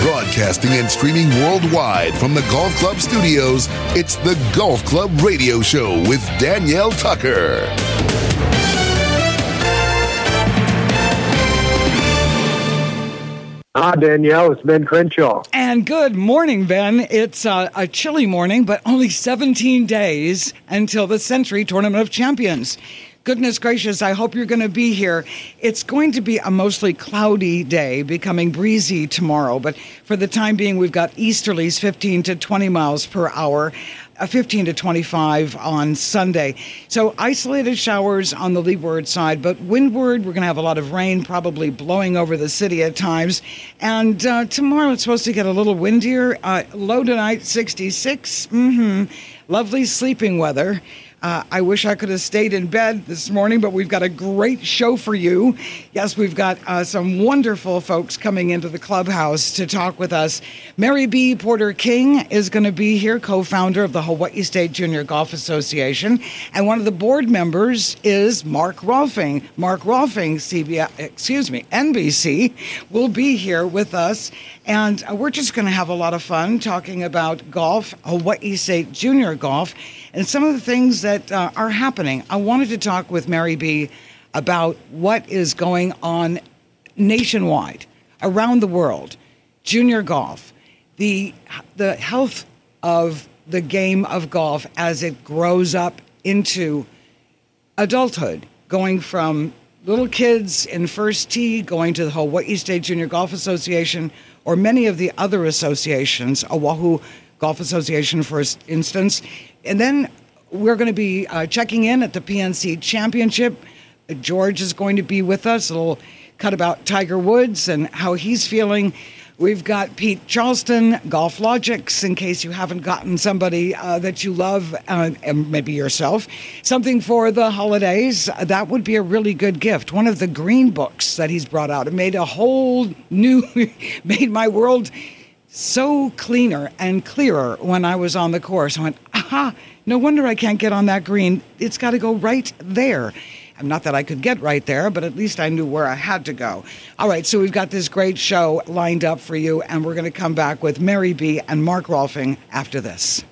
Broadcasting and streaming worldwide from the Golf Club studios, it's the Golf Club Radio Show with Danielle Tucker. Hi, Danielle. It's Ben Crenshaw. And good morning, Ben. It's a chilly morning, but only 17 days until the Century Tournament of Champions. Goodness gracious, I hope you're going to be here. It's going to be a mostly cloudy day, becoming breezy tomorrow. But for the time being, we've got easterlies 15 to 20 miles per hour, 15 to 25 on Sunday. So isolated showers on the leeward side, but windward, we're going to have a lot of rain, probably blowing over the city at times. And tomorrow it's supposed to get a little windier. Low tonight, 66. Lovely sleeping weather. I wish I could have stayed in bed this morning, but we've got a great show for you. Yes, we've got some wonderful folks coming into the clubhouse to talk with us. Mary B. Porter King is going to be here, co-founder of the Hawaii State Junior Golf Association. And one of the board members is Mark Rolfing. Mark Rolfing, NBC, will be here with us. And we're just going to have a lot of fun talking about golf, Hawaii State Junior Golf, and some of the things that are happening. I wanted to talk with Mary B. about what is going on nationwide, around the world, junior golf, the health of the game of golf as it grows up into adulthood, going from little kids in first tee, going to the Hawaii State Junior Golf Association, or many of the other associations, Oahu Golf Association, for instance. And then we're going to be checking in at the PNC Championship. George is going to be with us. A little cut about Tiger Woods and how he's feeling. We've got Pete Charleston, Golf Logics, in case you haven't gotten somebody that you love, and maybe yourself, something for the holidays. That would be a really good gift. One of the green books that he's brought out. It made a whole new, made my world so cleaner and clearer when I was on the course. I went, aha, no wonder I can't get on that green. It's got to go right there. Not that I could get right there, but at least I knew where I had to go. All right, so we've got this great show lined up for you, and we're going to come back with Mary B. and Mark Rolfing after this.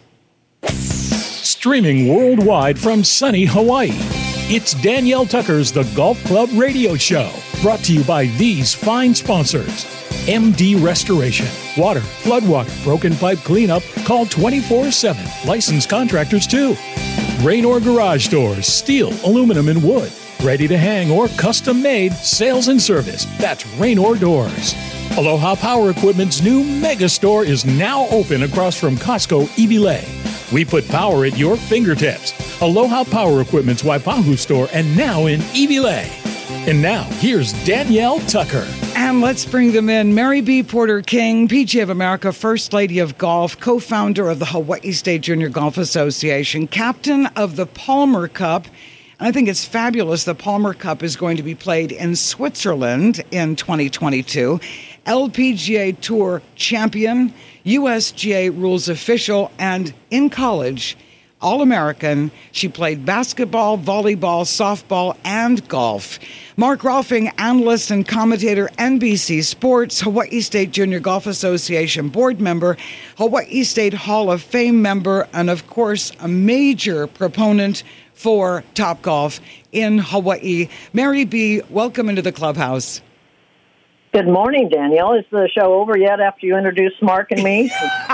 Streaming worldwide from sunny Hawaii, it's Danielle Tucker's The Golf Club Radio Show, brought to you by these fine sponsors. MD Restoration. Water, floodwater, broken pipe cleanup. Call 24/7. Licensed contractors too. Raynor Garage Doors. Steel, aluminum, and wood. Ready to hang or custom made. Sales and service. That's Raynor Doors. Aloha Power Equipment's new mega store is now open across from Costco Iwilei. We put power at your fingertips. Aloha Power Equipment's Waipahu store and now in Iwilei. And now, here's Danielle Tucker. And let's bring them in. Mary B. Porter King, PGA of America First Lady of Golf, co-founder of the Hawaii State Junior Golf Association, captain of the Palmer Cup. And I think it's fabulous. The Palmer Cup is going to be played in Switzerland in 2022. LPGA Tour champion, USGA rules official, and in college, All-American. She played basketball, volleyball, softball, and golf. Mark Rolfing, analyst and commentator, NBC Sports, Hawaii State Junior Golf Association board member, Hawaii State Hall of Fame member, and of course, a major proponent for Topgolf in Hawaii. Mary B., welcome into the clubhouse. Good morning, Danielle. Is the show over yet after you introduce Mark and me?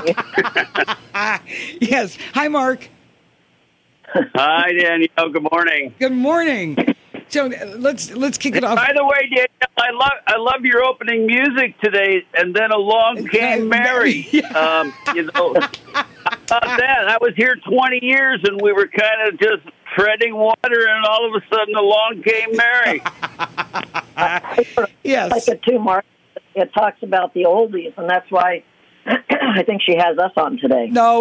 Yes. Hi, Mark. Hi, Danielle. Good morning. Good morning. So let's kick it off. By the way, Danielle, I love your opening music today. And then along came Mary. Yeah. About that. I was here 20 years, and we were kind of just treading water, and all of a sudden, along came Mary. Yes. Like it too, Mark. It talks about the oldies, and that's why I think she has us on today. No.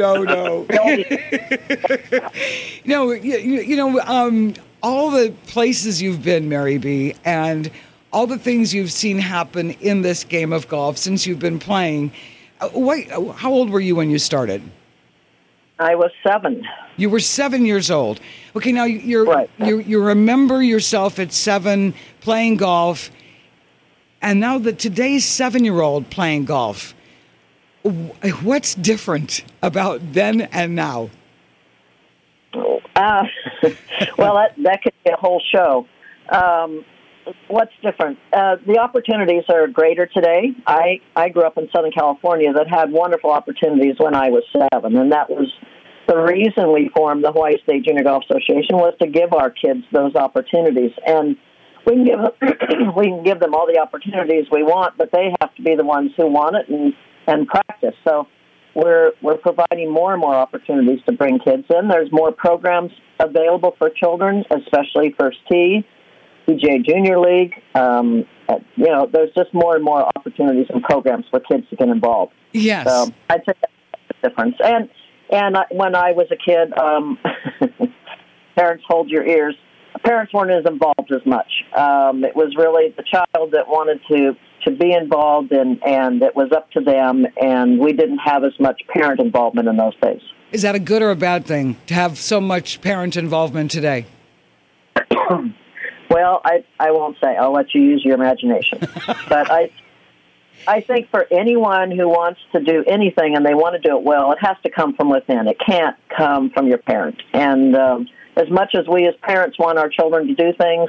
All the places you've been, Mary B., and all the things you've seen happen in this game of golf since you've been playing. How old were you when you started? I was 7. You were 7 years old. Okay, now you remember yourself at 7 playing golf. and now today's 7-year-old playing golf. What's different about then and now? Well, that could be a whole show. What's different? The opportunities are greater today. I grew up in Southern California that had wonderful opportunities when I was 7, and that was the reason we formed the Hawaii State Junior Golf Association, was to give our kids those opportunities. And we can give them all the opportunities we want, but they have to be the ones who want it and practice. So we're providing more and more opportunities to bring kids in. There's more programs available for children, especially First Tee, PGA Junior League. There's just more and more opportunities and programs for kids to get involved. Yes. So I'd say that's the difference. And when I was a kid, parents, hold your ears. Parents weren't as involved as much. It was really the child that wanted to be involved, and it was up to them, and we didn't have as much parent involvement in those days. Is that a good or a bad thing, to have so much parent involvement today? Well, I won't say. I'll let you use your imagination. But I think for anyone who wants to do anything and they want to do it well, it has to come from within. It can't come from your parent. And as much as we as parents want our children to do things,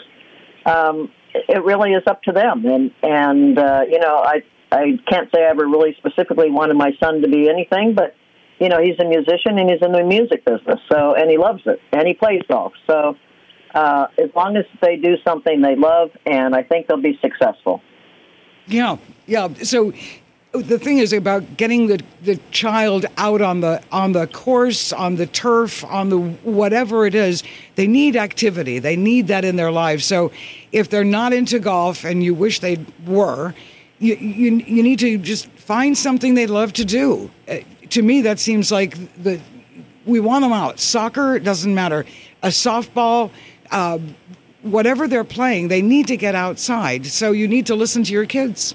it really is up to them. And I can't say I ever really specifically wanted my son to be anything, but, he's a musician and he's in the music business, and he loves it, and he plays golf. So as long as they do something they love, and I think they'll be successful. Yeah. So the thing is about getting the child out on the course, on the turf, on the whatever it is. They need activity. They need that in their lives. So if they're not into golf and you wish they were, you need to just find something they love to do. To me, that seems like we want them out. Soccer, it doesn't matter. A softball, whatever they're playing, they need to get outside. So you need to listen to your kids.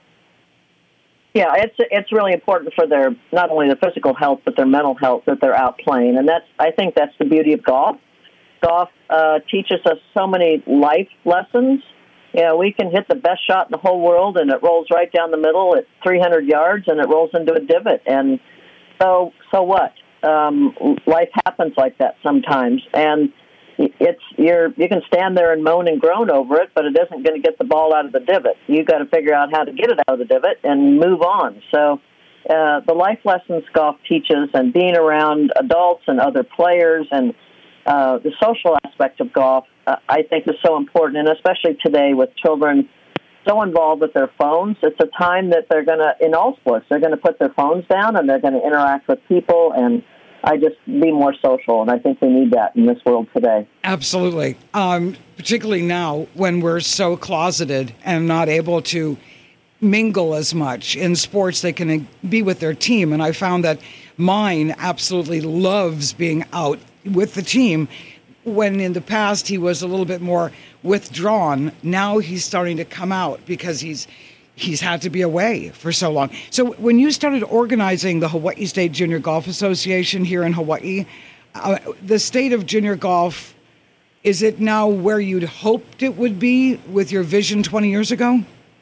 Yeah, it's really important for their, not only their physical health, but their mental health, that they're out playing. And I think that's the beauty of golf. Golf teaches us so many life lessons. We can hit the best shot in the whole world, and it rolls right down the middle at 300 yards, and it rolls into a divot. And so what? Life happens like that sometimes. And you can stand there and moan and groan over it, but it isn't going to get the ball out of the divot. You've got to figure out how to get it out of the divot and move on. So the life lessons golf teaches, and being around adults and other players, and the social aspect of golf, I think is so important, and especially today with children so involved with their phones. It's a time that they're going to, in all sports, they're going to put their phones down and they're going to interact with people and be more social, and I think we need that in this world today. Absolutely. Particularly now when we're so closeted and not able to mingle as much. In sports, they can be with their team, and I found that mine absolutely loves being out with the team, when in the past he was a little bit more withdrawn. Now he's starting to come out because he's had to be away for so long. So when you started organizing the Hawaii State Junior Golf Association here in Hawaii, the state of junior golf, is it now where you'd hoped it would be with your vision 20 years ago?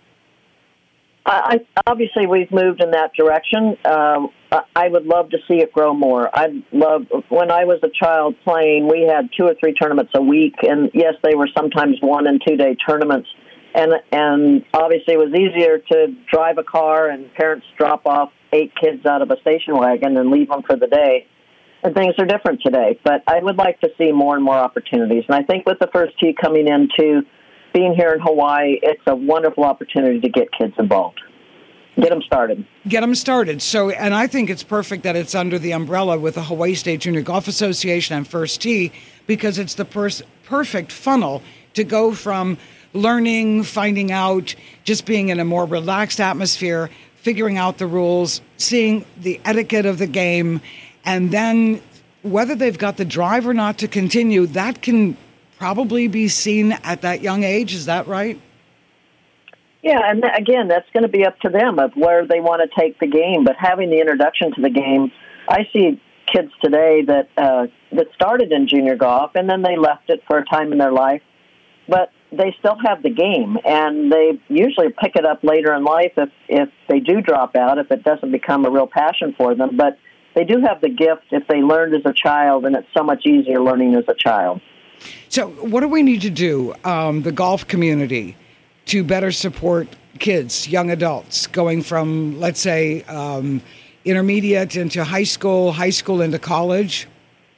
Obviously, we've moved in that direction. I would love to see it grow more. When I was a child playing, we had 2 or 3 tournaments a week, and yes, they were sometimes 1 and 2 day tournaments. And obviously, it was easier to drive a car and parents drop off 8 kids out of a station wagon and leave them for the day. And things are different today. But I would like to see more and more opportunities. And I think with the First Tee coming into being here in Hawaii, it's a wonderful opportunity to get kids involved. Get them started. So, and I think it's perfect that it's under the umbrella with the Hawaii State Junior Golf Association and First Tee, because it's the perfect funnel to go from learning, finding out, just being in a more relaxed atmosphere, figuring out the rules, seeing the etiquette of the game, and then whether they've got the drive or not to continue, that can probably be seen at that young age. Is that right? Yeah, and again, that's going to be up to them of where they want to take the game. But having the introduction to the game, I see kids today that started in junior golf and then they left it for a time in their life. But they still have the game, and they usually pick it up later in life if they do drop out, if it doesn't become a real passion for them. But they do have the gift if they learned as a child, and it's so much easier learning as a child. So what do we need to do, the golf community, to better support kids, young adults, going from, let's say, intermediate into high school into college?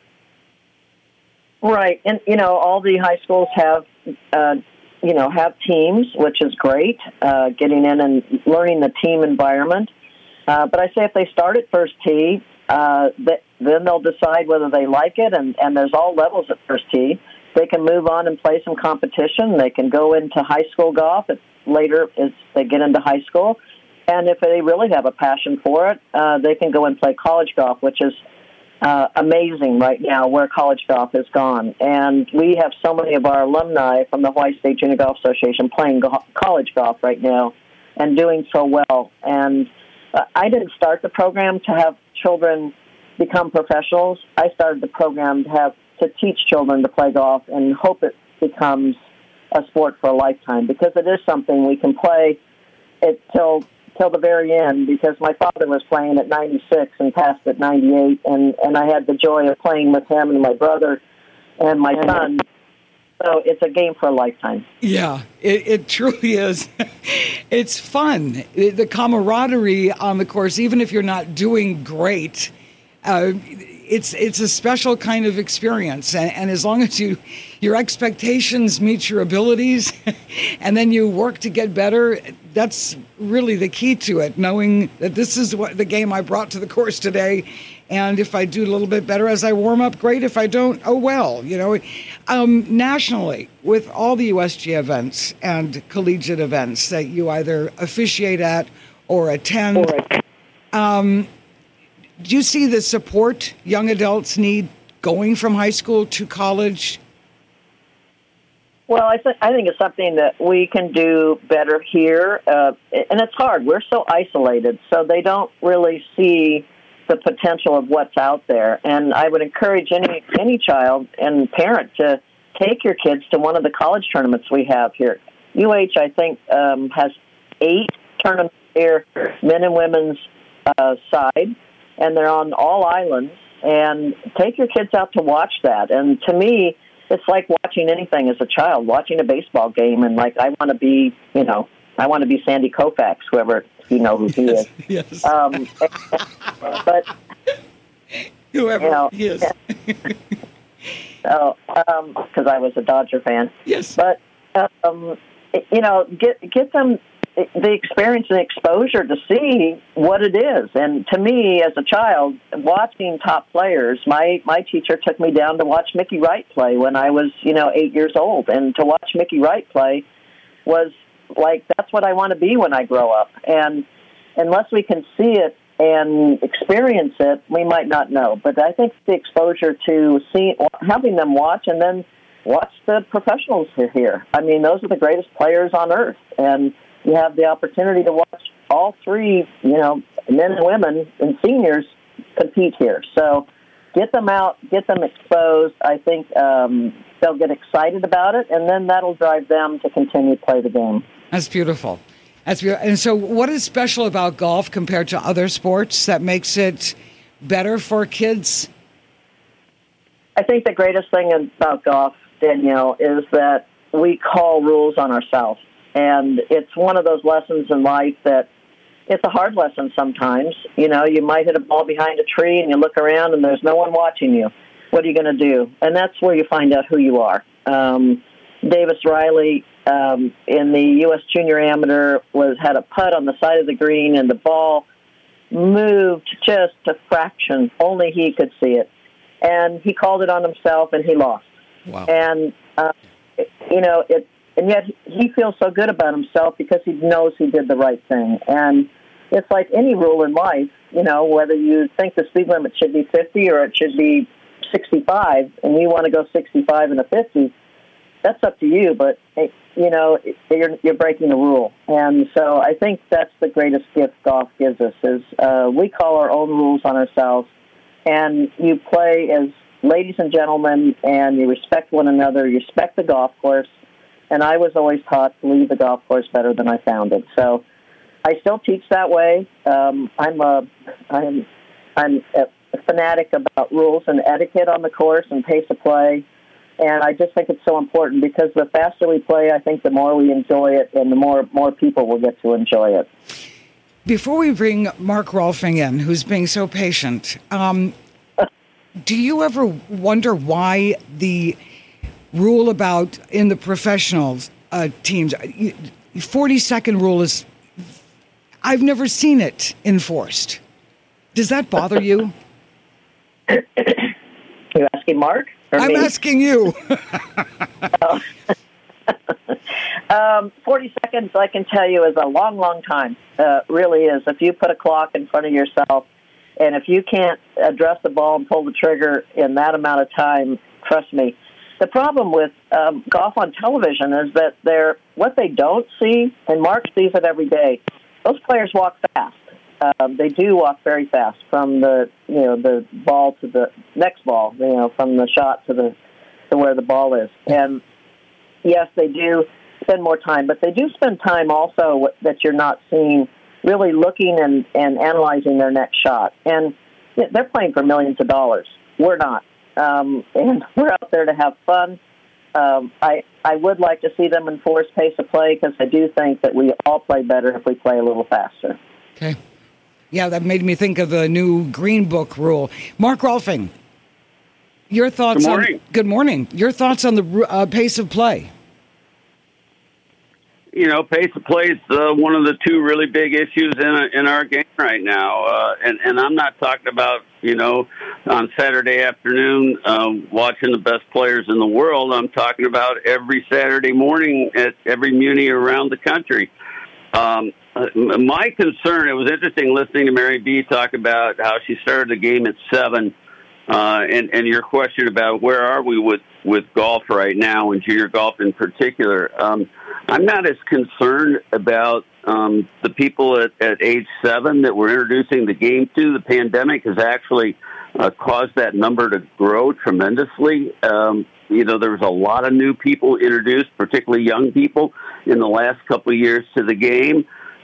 Right. And, all the high schools have, have teams, which is great, getting in and learning the team environment. But I say if they start at first tee, then they'll decide whether they like it, and there's all levels at first tee. They can move on and play some competition. They can go into high school golf later as they get into high school. And if they really have a passion for it, they can go and play college golf, which is amazing right now where college golf has gone. And we have so many of our alumni from the Hawaii State Junior Golf Association playing college golf right now and doing so well. And I didn't start the program to have children become professionals. I started the program to teach children to play golf and hope it becomes a sport for a lifetime, because it is something we can play it till the very end, because my father was playing at 96 and passed at 98, and I had the joy of playing with him and my brother and my son. So it's a game for a lifetime. Yeah, it truly is. It's fun. The camaraderie on the course, even if you're not doing great, it's a special kind of experience. And as long as your expectations meet your abilities and then you work to get better, that's really the key to it, knowing that this is what the game I brought to the course today. And if I do a little bit better as I warm up, great. If I don't, oh well. Nationally, with all the USG events and collegiate events that you either officiate at or attend, do you see the support young adults need going from high school to college? Well, I think it's something that we can do better here, and it's hard. We're so isolated, so they don't really see the potential of what's out there. And I would encourage any child and parent to take your kids to one of the college tournaments we have here. UH, I think, has 8 tournaments here, men and women's side, and they're on all islands. And take your kids out to watch that. And to me, it's like watching anything as a child, watching a baseball game, and like I want to be Sandy Koufax, who he is. Yes. But whoever he is. So, because I was a Dodger fan. Yes. But get them the experience and exposure to see what it is. And to me, as a child, watching top players, my teacher took me down to watch Mickey Wright play when I was 8 years old, and to watch Mickey Wright play was like, that's what I want to be when I grow up. And unless we can see it and experience it, we might not know. But I think the exposure to having them watch, and then watch the professionals here. I mean, those are the greatest players on earth. And you have the opportunity to watch all 3, men and women and seniors compete here. So get them out, get them exposed. I think they'll get excited about it, and then that'll drive them to continue to play the game. That's beautiful. That's beautiful. And so what is special about golf compared to other sports that makes it better for kids? I think the greatest thing about golf, Danielle, is that we call rules on ourselves. And it's one of those lessons in life that it's a hard lesson sometimes. You might hit a ball behind a tree and you look around and there's no one watching you. What are you going to do? And that's where you find out who you are. Davis Riley in the U.S. Junior Amateur had a putt on the side of the green, and the ball moved just a fraction. Only he could see it. And he called it on himself, and he lost. Wow. And, and yet he feels so good about himself because he knows he did the right thing. And it's like any rule in life, whether you think the speed limit should be 50 or it should be 65, and you want to go 65 and a 50, that's up to you. But, you're breaking the rule. And so I think that's the greatest gift golf gives us is we call our own rules on ourselves, and you play as ladies and gentlemen, and you respect one another, you respect the golf course, And I was always taught to leave the golf course better than I found it. So I still teach that way. I'm a fanatic about rules and etiquette on the course and pace of play. And I just think it's so important because the faster we play, I think the more we enjoy it and the more people will get to enjoy it. Before we bring Mark Rolfing in, who's being so patient, do you ever wonder why the rule about in the professional teams, 40-second rule is, I've never seen it enforced. Does that bother you? You're asking Mark? I'm asking you. 40 seconds, I can tell you, is a long, long time. Really is. If you put a clock in front of yourself, and if you can't address the ball and pull the trigger in that amount of time, trust me. The problem with golf on television is that what they don't see, and Mark sees it every day, those players walk fast. They do walk very fast from the ball to the next ball, from the shot to where the ball is. And yes, they do spend more time, but they do spend time also that you're not seeing, really looking and analyzing their next shot. And they're playing for millions of dollars. We're not. And we're out there to have fun. I would like to see them enforce pace of play because I do think that we all play better if we play a little faster. Okay. Yeah, that made me think of the new Green Book rule. Mark Rolfing, your thoughts Good morning. Your thoughts on the pace of play? Pace of play is one of the two really big issues in our game right now. And I'm not talking about, on Saturday afternoon watching the best players in the world. I'm talking about every Saturday morning at every muni around the country. My concern, it was interesting listening to Mary B. talk about how she started the game at 7, and your question about where are we with golf right now, and junior golf in particular. I'm not as concerned about the people at age 7 that we're introducing the game to. The pandemic has actually caused that number to grow tremendously. There was a lot of new people introduced, particularly young people, in the last couple of years to the game.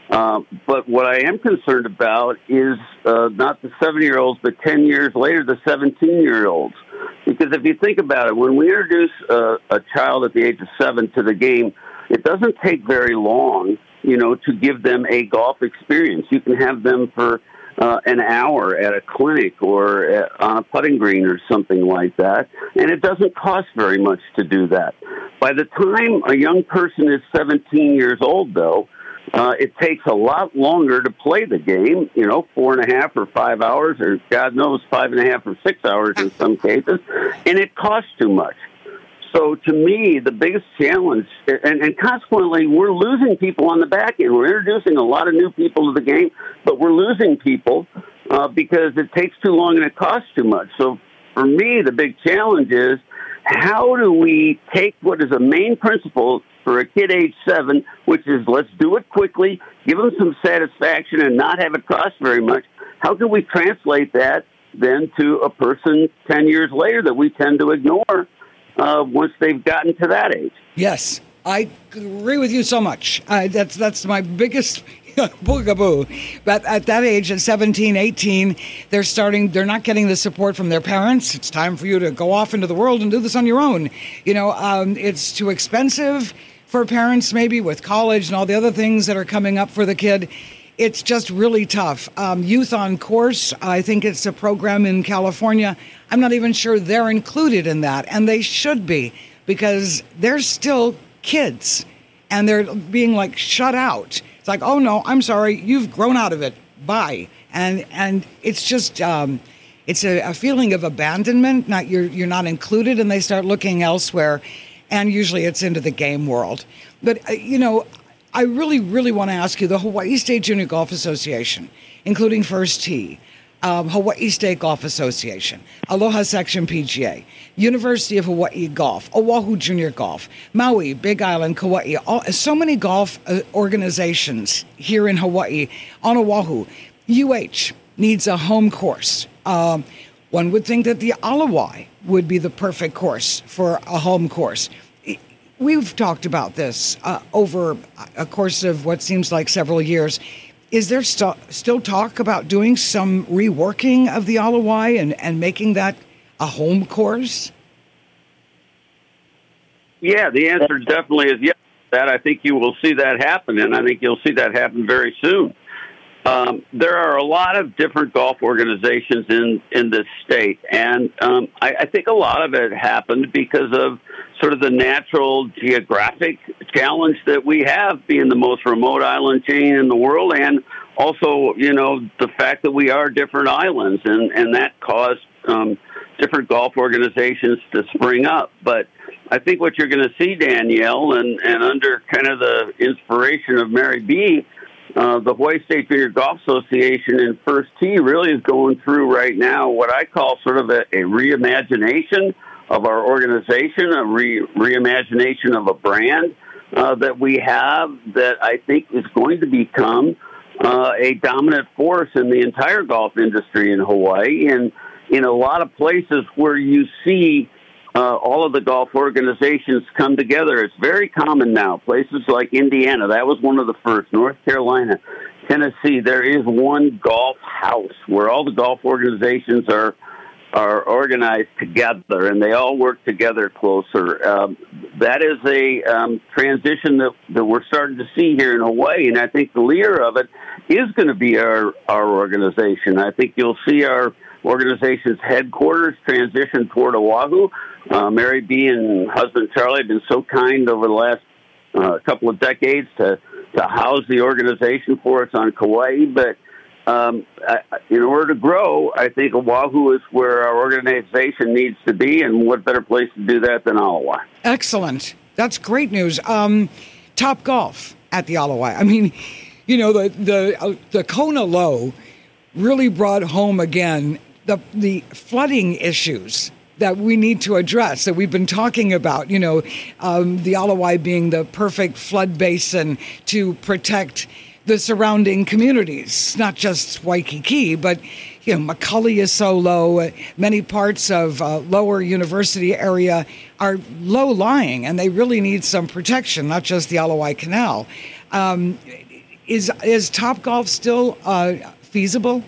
But what I am concerned about is not the 7-year-olds, but 10 years later, the 17-year-olds. Because if you think about it, when we introduce a child at the age of 7 to the game, it doesn't take very long, to give them a golf experience. You can have them for an hour at a clinic or on a putting green or something like that, and it doesn't cost very much to do that. By the time a young person is 17 years old, though, it takes a lot longer to play the game, 4.5 or 5 hours, or God knows 5.5 or 6 hours in some cases, and it costs too much. So to me, the biggest challenge, and consequently, we're losing people on the back end. We're introducing a lot of new people to the game, but we're losing people because it takes too long and it costs too much. So for me, the big challenge is how do we take what is a main principle for a kid age 7, which is let's do it quickly, give them some satisfaction, and not have it cost very much. How can we translate that then to a person 10 years later that we tend to ignore once they've gotten to that age? Yes, I agree with you so much. That's my biggest boogaboo. But at that age, at 17, 18, they're not getting the support from their parents. It's time for you to go off into the world and do this on your own. It's too expensive for parents, maybe with college and all the other things that are coming up for the kid. It's just really tough. Youth on Course, I think it's a program in California. I'm not even sure they're included in that, and they should be, because they're still kids, and they're being shut out. It's like, oh no, I'm sorry, you've grown out of it. Bye. And it's just it's a feeling of abandonment. You're not included, and they start looking elsewhere, and usually it's into the game world. But I really, really want to ask you, the Hawaii State Junior Golf Association, including First Tee, Hawaii State Golf Association, Aloha Section PGA, University of Hawaii Golf, Oahu Junior Golf, Maui, Big Island, Kauai, so many golf organizations here in Hawaii, on Oahu. UH needs a home course. One would think that the Alawai would be the perfect course for a home course. we've talked about this over a course of what seems like several years. Is there still talk about doing some reworking of the Isle of Wight and making that a home course? Yeah, the answer definitely is yes. That I think you will see that happen, and I think you'll see that happen very soon. There are a lot of different golf organizations in this state, and I think a lot of it happened because of sort of the natural geographic challenge that we have, being the most remote island chain in the world, and also, the fact that we are different islands, and that caused different golf organizations to spring up. But I think what you're going to see, Danielle, and under kind of the inspiration of Mary B., the Hawaii State Junior Golf Association in First Tee really is going through right now what I call sort of a reimagination of our organization, a reimagination of a brand that we have that I think is going to become a dominant force in the entire golf industry in Hawaii. And in a lot of places where you see all of the golf organizations come together, it's very common now. Places like Indiana, that was one of the first. North Carolina, Tennessee, there is one golf house where all the golf organizations are organized together, and they all work together closer. That is a transition that we're starting to see here in Hawaii, and I think the leader of it is going to be our organization. I think you'll see our organization's headquarters transition toward Oahu. Mary B. and husband Charlie have been so kind over the last couple of decades to house the organization for us on Kauai. But in order to grow, I think Oahu is where our organization needs to be, and what better place to do that than Isle of Wight? Excellent. That's great news. Top Golf at the Isle of Wight. I mean, the Kona Low really brought home again the flooding issues that we need to address, that we've been talking about, the Isle of Wight being the perfect flood basin to protect the surrounding communities, not just Waikiki, but, Macaulay is so low. Many parts of lower University area are low-lying, and they really need some protection, not just the Isle of Wight Canal. Is Topgolf still feasible?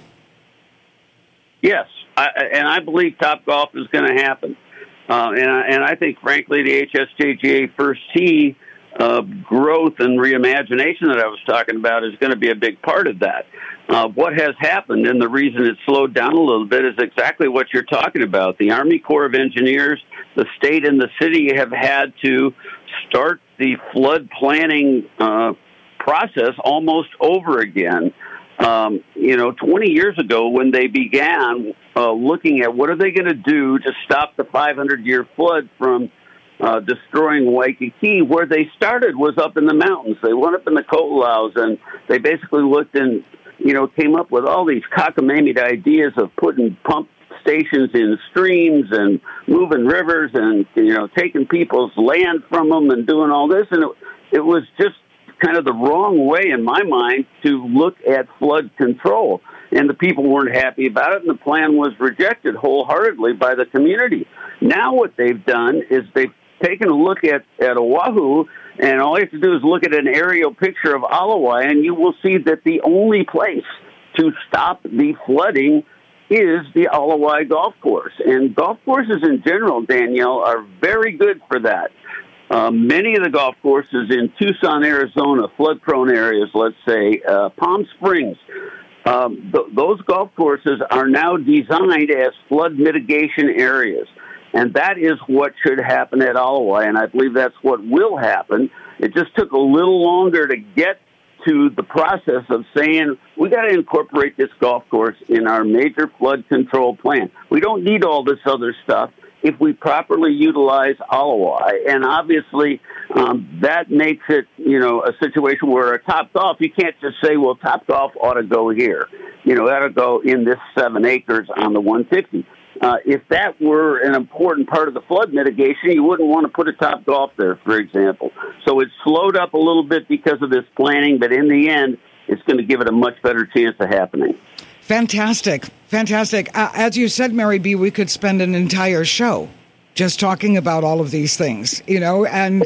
Yes, I believe Topgolf is going to happen. And I think, frankly, the HSJGA First Tee growth and reimagination that I was talking about is going to be a big part of that. What has happened, and the reason it slowed down a little bit, is exactly what you're talking about. The Army Corps of Engineers, the state and the city have had to start the flood planning process almost over again. 20 years ago when they began looking at what are they going to do to stop the 500-year flood from destroying Waikiki, where they started was up in the mountains. They went up in the Kō'olaus, and they basically looked and, came up with all these cockamamie ideas of putting pump stations in streams and moving rivers and, taking people's land from them and doing all this. And it was just kind of the wrong way, in my mind, to look at flood control. And the people weren't happy about it, and the plan was rejected wholeheartedly by the community. Now what they've done is they've taken a look at Oahu, and all you have to do is look at an aerial picture of Isle of Wight, and you will see that the only place to stop the flooding is the Isle of Wight golf course. And golf courses in general, Danielle, are very good for that. Many of the golf courses in Tucson, Arizona, flood-prone areas, let's say, Palm Springs, those golf courses are now designed as flood mitigation areas. And that is what should happen at Isle of Wight, and I believe that's what will happen. It just took a little longer to get to the process of saying, we got to incorporate this golf course in our major flood control plan. We don't need all this other stuff if we properly utilize Isle of Wight. And obviously, that makes it, a situation where a Topgolf, you can't just say, well, Topgolf ought to go here. It ought to go in this 7 acres on the 150. If that were an important part of the flood mitigation, you wouldn't want to put a Topgolf there, for example. So it slowed up a little bit because of this planning, but in the end, it's going to give it a much better chance of happening. Fantastic. As you said, Mary B., we could spend an entire show just talking about all of these things, and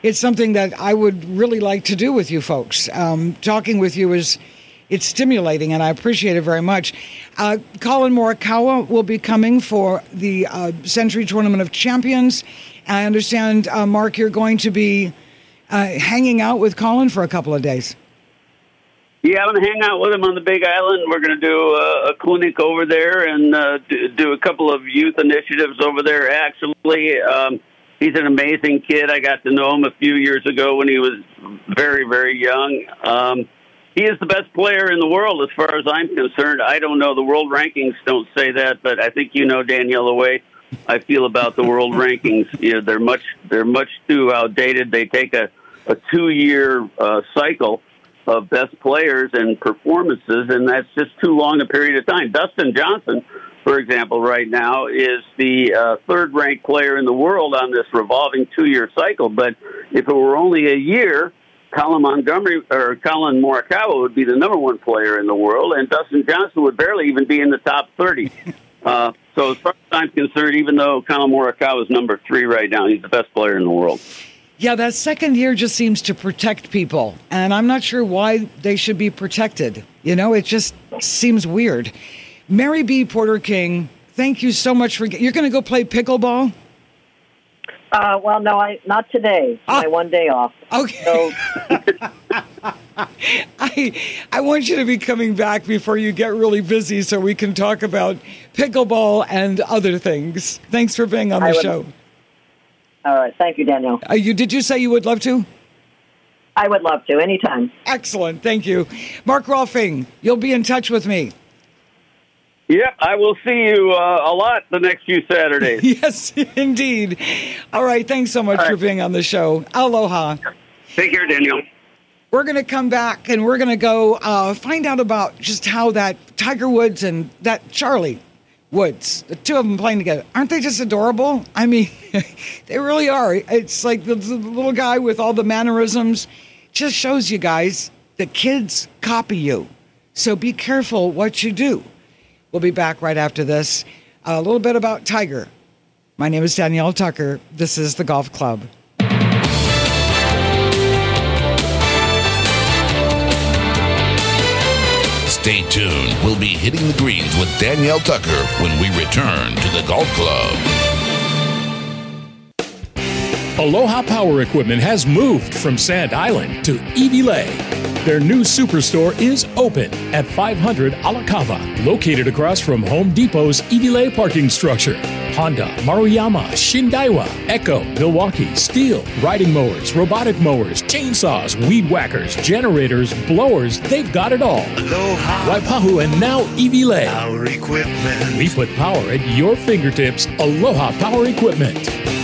it's something that I would really like to do with you folks. Talking with you it's stimulating, and I appreciate it very much. Colin Morikawa will be coming for the Century Tournament of Champions. I understand, Mark, you're going to be hanging out with Colin for a couple of days. Yeah, I'm going to hang out with him on the Big Island. We're going to do a clinic over there and do a couple of youth initiatives over there, actually. He's an amazing kid. I got to know him a few years ago when he was very, very young. He is the best player in the world as far as I'm concerned. I don't know. The world rankings don't say that, but I think you know, Danielle, the way I feel about the world rankings. You know, they're much too outdated. They take a 2-year cycle of best players and performances, and that's just too long a period of time. Dustin Johnson, for example, right now is the third-ranked player in the world on this revolving 2-year cycle. But if it were only a year, Colin Morikawa would be the number 1 player in the world, and Dustin Johnson would barely even be in the top 30. So as far as I'm concerned, even though Colin Morikawa is number 3 right now, he's the best player in the world. Yeah, that second year just seems to protect people, and I'm not sure why they should be protected. You know, it just seems weird. Mary B. Porter King, thank you so much for... You're going to go play pickleball? Well, no, not today. My one day off. Okay. So. I want you to be coming back before you get really busy so we can talk about pickleball and other things. Thanks for being on the show. All right. Thank you, Danielle. Did you say you would love to? I would love to. Anytime. Excellent. Thank you. Mark Rolfing, you'll be in touch with me. Yep, I will see you a lot the next few Saturdays. Yes, indeed. All right, thanks so much for being on the show. Aloha. Take care, Daniel. We're going to come back and we're going to go find out about just how that Tiger Woods and that Charlie Woods, the two of them playing together, aren't they just adorable? I mean, they really are. It's like the little guy with all the mannerisms. Just shows you guys, the kids copy you. So be careful what you do. We'll be back right after this. A little bit about Tiger. My name is Danielle Tucker. This is the Golf Club. Stay tuned. We'll be hitting the greens with Danielle Tucker when we return to the Golf Club. Aloha Power Equipment has moved from Sand Island to Evi Lay. Their new superstore is open at 500 Alakava, located across from Home Depot's Evi Lay parking structure. Honda, Maruyama, Shindaiwa, Echo, Milwaukee, Steel, riding mowers, robotic mowers, chainsaws, weed whackers, generators, blowers, they've got it all. Aloha Waipahu and now Evi Lay. Power Equipment. We put power at your fingertips. Aloha Power Equipment.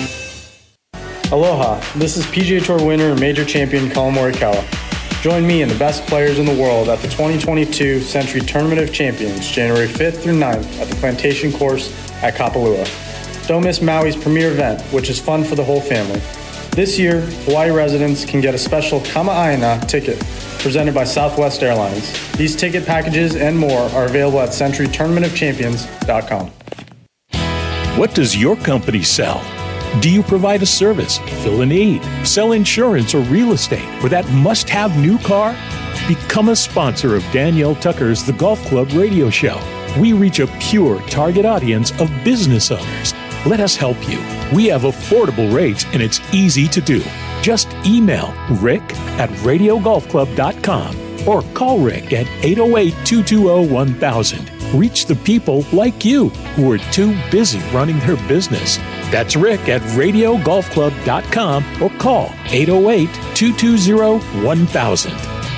Aloha, this is PGA Tour winner and major champion Colin Morikawa. Join me and the best players in the world at the 2022 Century Tournament of Champions, January 5th through 9th at the Plantation Course at Kapalua. Don't miss Maui's premier event, which is fun for the whole family. This year, Hawaii residents can get a special Kama'aina ticket presented by Southwest Airlines. These ticket packages and more are available at CenturyTournamentOfChampions.com. What does your company sell? Do you provide a service, fill a need, sell insurance or real estate, or that must-have new car? Become a sponsor of Danielle Tucker's The Golf Club radio show. We reach a pure target audience of business owners. Let us help you. We have affordable rates and it's easy to do. Just email rick@radiogolfclub.com or call Rick at 808-220-1000. Reach the people like you who are too busy running their business. That's Rick at radiogolfclub.com or call 808-220-1000.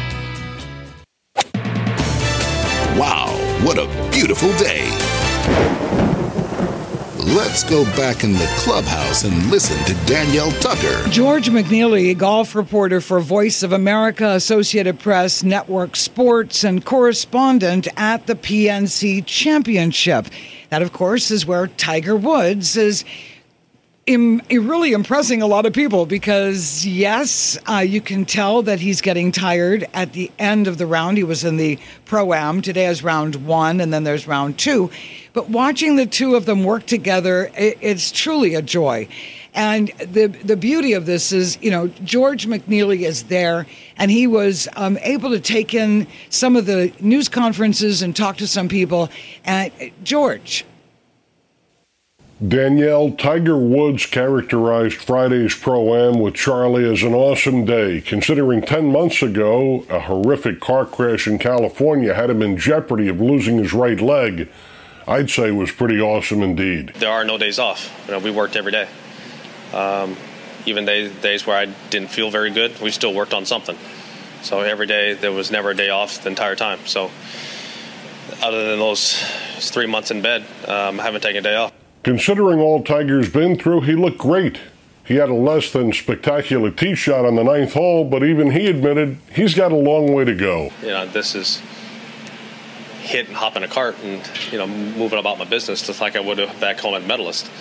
Wow, what a beautiful day. Let's go back in the clubhouse and listen to Danielle Tucker. George McNeely, golf reporter for Voice of America, Associated Press, Network Sports, and correspondent at the PNC Championship. That, of course, is where Tiger Woods is really impressing a lot of people because, yes, you can tell that he's getting tired at the end of the round. He was in the Pro-Am. Today is round 1, and then there's round 2. But watching the two of them work together, it's truly a joy. And the beauty of this is, George McNeely is there, and he was able to take in some of the news conferences and talk to some people. George. Danielle, Tiger Woods characterized Friday's Pro-Am with Charlie as an awesome day, considering 10 months ago, a horrific car crash in California had him in jeopardy of losing his right leg. I'd say was pretty awesome indeed. There are no days off. We worked every day. Even days where I didn't feel very good, we still worked on something. So every day, there was never a day off the entire time. So other than those 3 months in bed, I haven't taken a day off. Considering all Tiger's been through, he looked great. He had a less than spectacular tee shot on the 9th hole, but even he admitted he's got a long way to go. This is hit and hop in a cart and, moving about my business just like I would have back home at Medalist.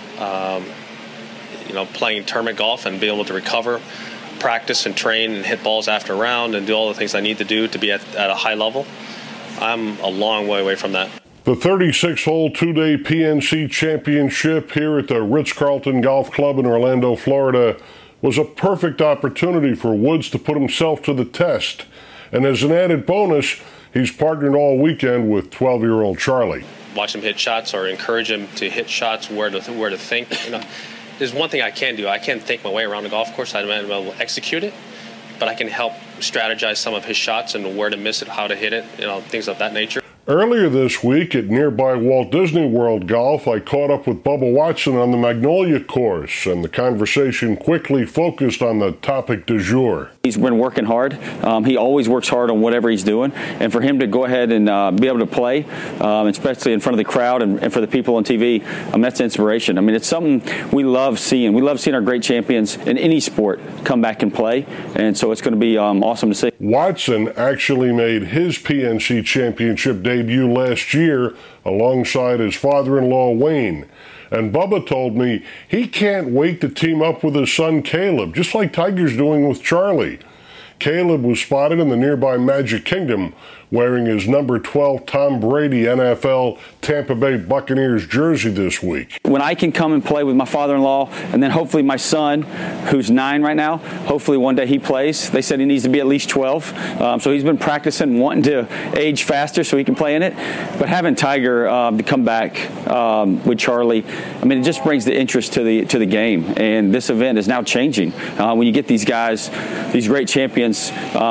Playing tournament golf and being able to recover, practice and train and hit balls after a round and do all the things I need to do to be at a high level. I'm a long way away from that. The 36-hole two-day PNC Championship here at the Ritz-Carlton Golf Club in Orlando, Florida, was a perfect opportunity for Woods to put himself to the test. And as an added bonus, he's partnered all weekend with 12-year-old Charlie. Watch him hit shots or encourage him to hit shots, where to think. There's one thing I can do. I can't think my way around the golf course. I might be able to execute it, but I can help strategize some of his shots and where to miss it, how to hit it, things of that nature. Earlier this week at nearby Walt Disney World Golf, I caught up with Bubba Watson on the Magnolia course, and the conversation quickly focused on the topic du jour. He's been working hard. He always works hard on whatever he's doing, and for him to go ahead and be able to play, especially in front of the crowd and for the people on TV, that's inspiration. It's something we love seeing. We love seeing our great champions in any sport come back and play, and so it's going to be awesome to see. Watson actually made his PNC Championship debut last year alongside his father-in-law Wayne. And Bubba told me he can't wait to team up with his son Caleb, just like Tiger's doing with Charlie. Caleb was spotted in the nearby Magic Kingdom wearing his number 12 Tom Brady NFL Tampa Bay Buccaneers jersey this week. When I can come and play with my father-in-law, and then hopefully my son, who's 9 right now, hopefully one day he plays. They said he needs to be at least 12. So he's been practicing, wanting to age faster so he can play in it. But having Tiger to come back with Charlie, it just brings the interest to the game. And this event is now changing. When you get these guys, these great champions,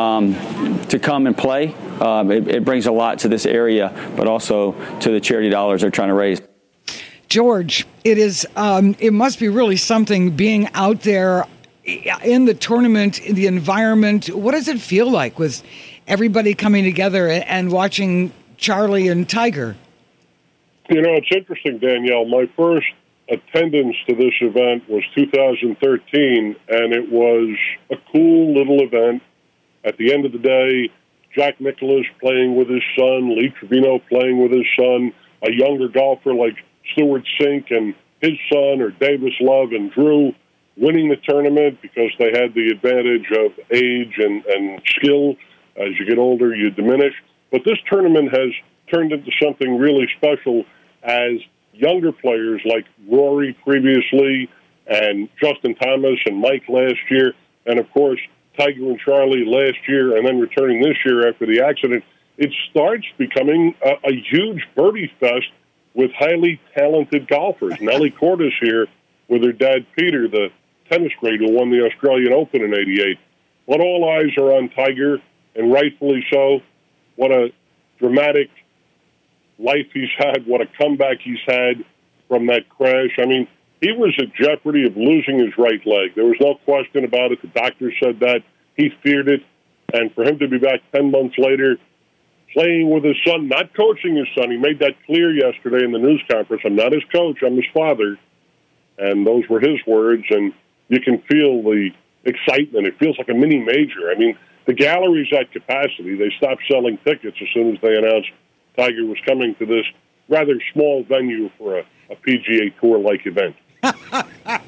to come and play, it brings a lot to this area, but also to the charity dollars they're trying to raise. George, it must be really something being out there in the tournament, in the environment. What does it feel like with everybody coming together and watching Charlie and Tiger? It's interesting, Danielle. My first attendance to this event was 2013, and it was a cool little event. At the end of the day, Jack Nicklaus playing with his son, Lee Trevino playing with his son, a younger golfer like Stuart Sink and his son, or Davis Love and Drew, winning the tournament because they had the advantage of age and skill. As you get older, you diminish. But this tournament has turned into something really special as younger players like Rory previously and Justin Thomas and Mike last year, and, of course, Tiger and Charlie last year and then returning this year after the accident, it starts becoming a huge birdie fest with highly talented golfers. Nelly Cordes here with her dad, Peter, the tennis great who won the Australian Open in '88. But all eyes are on Tiger, and rightfully so. What a dramatic life he's had, what a comeback he's had from that crash. He was at jeopardy of losing his right leg. There was no question about it. The doctor said that. He feared it. And for him to be back 10 months later, playing with his son, not coaching his son, he made that clear yesterday in the news conference. I'm not his coach, I'm his father. And those were his words. And you can feel the excitement. It feels like a mini major. The gallery's at capacity. They stopped selling tickets as soon as they announced Tiger was coming to this rather small venue for a PGA Tour-like event.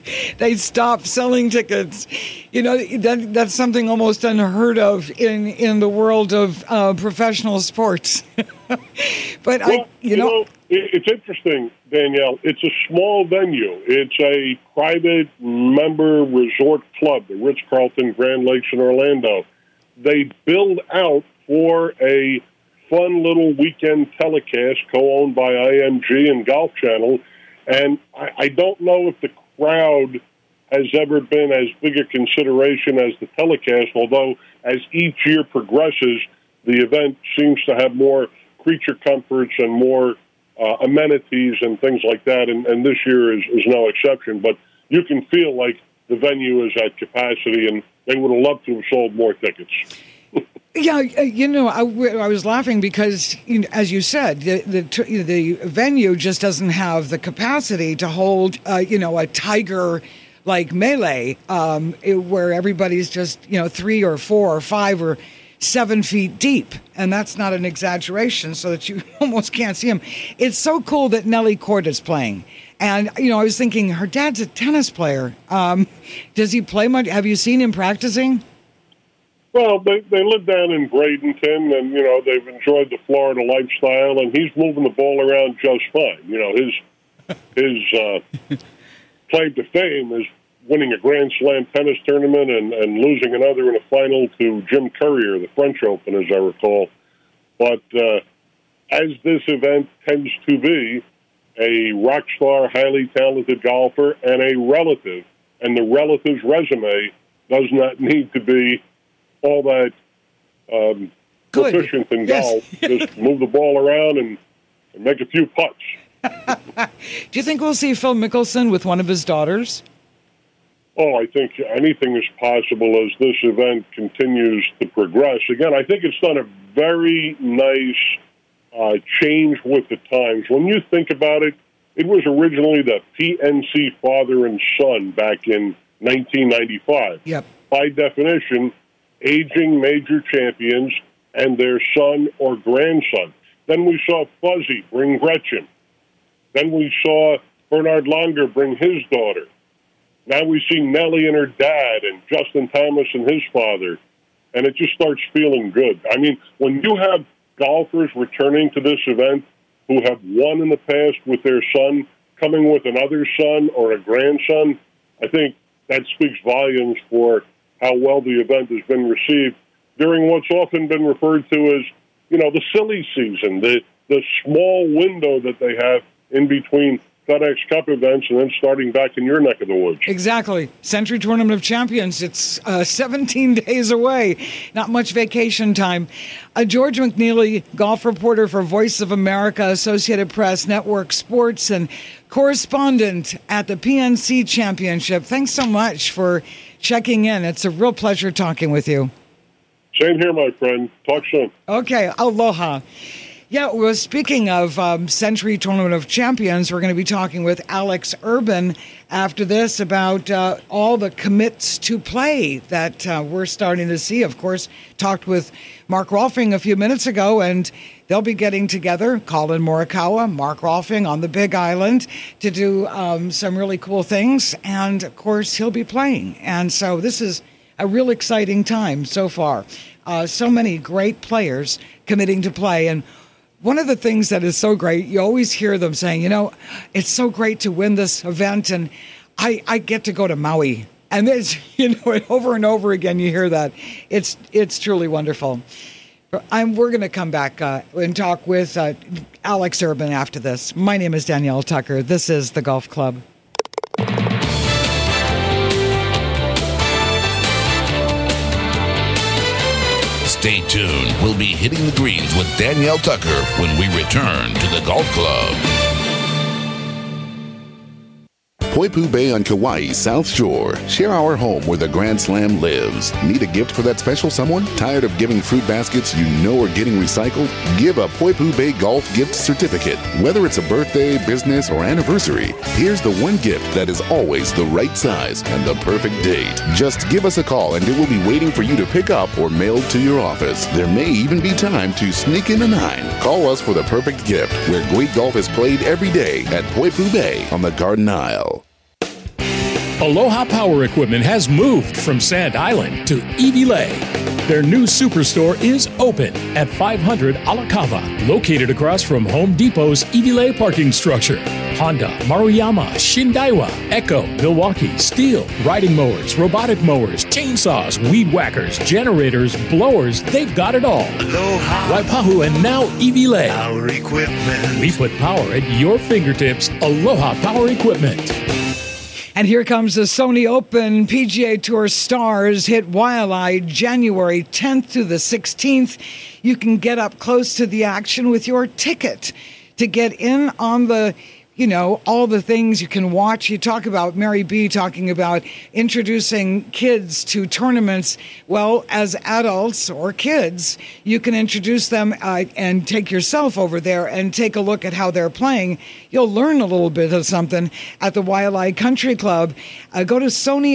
they stop selling tickets. You know, that's something almost unheard of in the world of professional sports. But well, it's interesting, Danielle. It's a small venue. It's a private member resort club, the Ritz-Carlton Grand Lakes in Orlando. They build out for a fun little weekend telecast co-owned by IMG and Golf Channel. And I don't know if the crowd has ever been as big a consideration as the telecast, although as each year progresses, the event seems to have more creature comforts and more amenities and things like that, and this year is no exception. But you can feel like the venue is at capacity, and they would have loved to have sold more tickets. Yeah, I was laughing because, as you said, the venue just doesn't have the capacity to hold, a Tiger like melee, where everybo's just 3 or 4 or 5 or 7 feet deep, and that's not an exaggeration, so that you almost can't see him. It's so cool that Nelly Court is playing. And, I was thinking, her dad's a tennis player. Does he play much? Have you seen him practicing? Well, they live down in Bradenton, and, they've enjoyed the Florida lifestyle, and he's moving the ball around just fine. His claim to fame is winning a Grand Slam tennis tournament and losing another in a final to Jim Courier, the French Open, as I recall. But as this event tends to be, a rock star, highly talented golfer, and a relative, and the relative's resume does not need to be all that proficient in golf. Just move the ball around and make a few putts. Do you think we'll see Phil Mickelson with one of his daughters? Oh, I think anything is possible as this event continues to progress. Again, I think it's done a very nice change with the times. When you think about it, it was originally the PNC Father and Son back in 1995. Yep. By definition, aging major champions and their son or grandson. Then we saw Fuzzy bring Gretchen. Then we saw Bernard Langer bring his daughter. Now we see Nelly and her dad and Justin Thomas and his father, and it just starts feeling good. I mean, when you have golfers returning to this event who have won in the past with their son, coming with another son or a grandson, I think that speaks volumes for how well the event has been received during what's often been referred to as, the silly season, the small window that they have in between FedEx Cup events and then starting back in your neck of the woods. Exactly. Century Tournament of Champions. It's 17 days away. Not much vacation time. George McNeely, golf reporter for Voice of America, Associated Press, Network Sports, and correspondent at the PNC Championship. Thanks so much for checking in. It's a real pleasure talking with you. Same here, my friend. Talk soon. Okay. Aloha. Yeah, well, speaking of Century Tournament of Champions, we're going to be talking with Alex Urban after this about all the commits to play that we're starting to see. Of course, talked with Mark Rolfing a few minutes ago, and they'll be getting together, Colin Morikawa, Mark Rolfing on the Big Island, to do some really cool things. And, of course, he'll be playing. And so this is a real exciting time so far. So many great players committing to play. And one of the things that is so great, you always hear them saying, it's so great to win this event, and I get to go to Maui. And it's, over and over again you hear that. It's truly wonderful. We're going to come back and talk with Alex Urban after this. My name is Danielle Tucker. This is The Golf Club. Stay tuned. We'll be hitting the greens with Danielle Tucker when we return to the Golf Club. Poipu Bay on Kauai's South Shore. Share our home where the Grand Slam lives. Need a gift for that special someone? Tired of giving fruit baskets you know are getting recycled? Give a Poipu Bay Golf gift certificate. Whether it's a birthday, business, or anniversary, here's the one gift that is always the right size and the perfect date. Just give us a call and it will be waiting for you to pick up or mailed to your office. There may even be time to sneak in a 9. Call us for the perfect gift, where great golf is played every day at Poipu Bay on the Garden Isle. Aloha Power Equipment has moved from Sand Island to Iwilei. Their new superstore is open at 500 Alakawa, located across from Home Depot's Iwilei parking structure. Honda, Maruyama, Shindaiwa, Echo, Milwaukee, Steel, riding mowers, robotic mowers, chainsaws, weed whackers, generators, blowers, they've got it all. Aloha Waipahu and now Iwilei. Power Equipment. We put power at your fingertips. Aloha Power Equipment. And here comes the Sony Open PGA Tour Stars hit Waialae January 10th to the 16th. You can get up close to the action with your ticket to get in on the, all the things you can watch. You talk about Mary B. talking about introducing kids to tournaments. Well, as adults or kids, you can introduce them and take yourself over there and take a look at how they're playing. You'll learn a little bit of something at the Waialae Country Club. Go to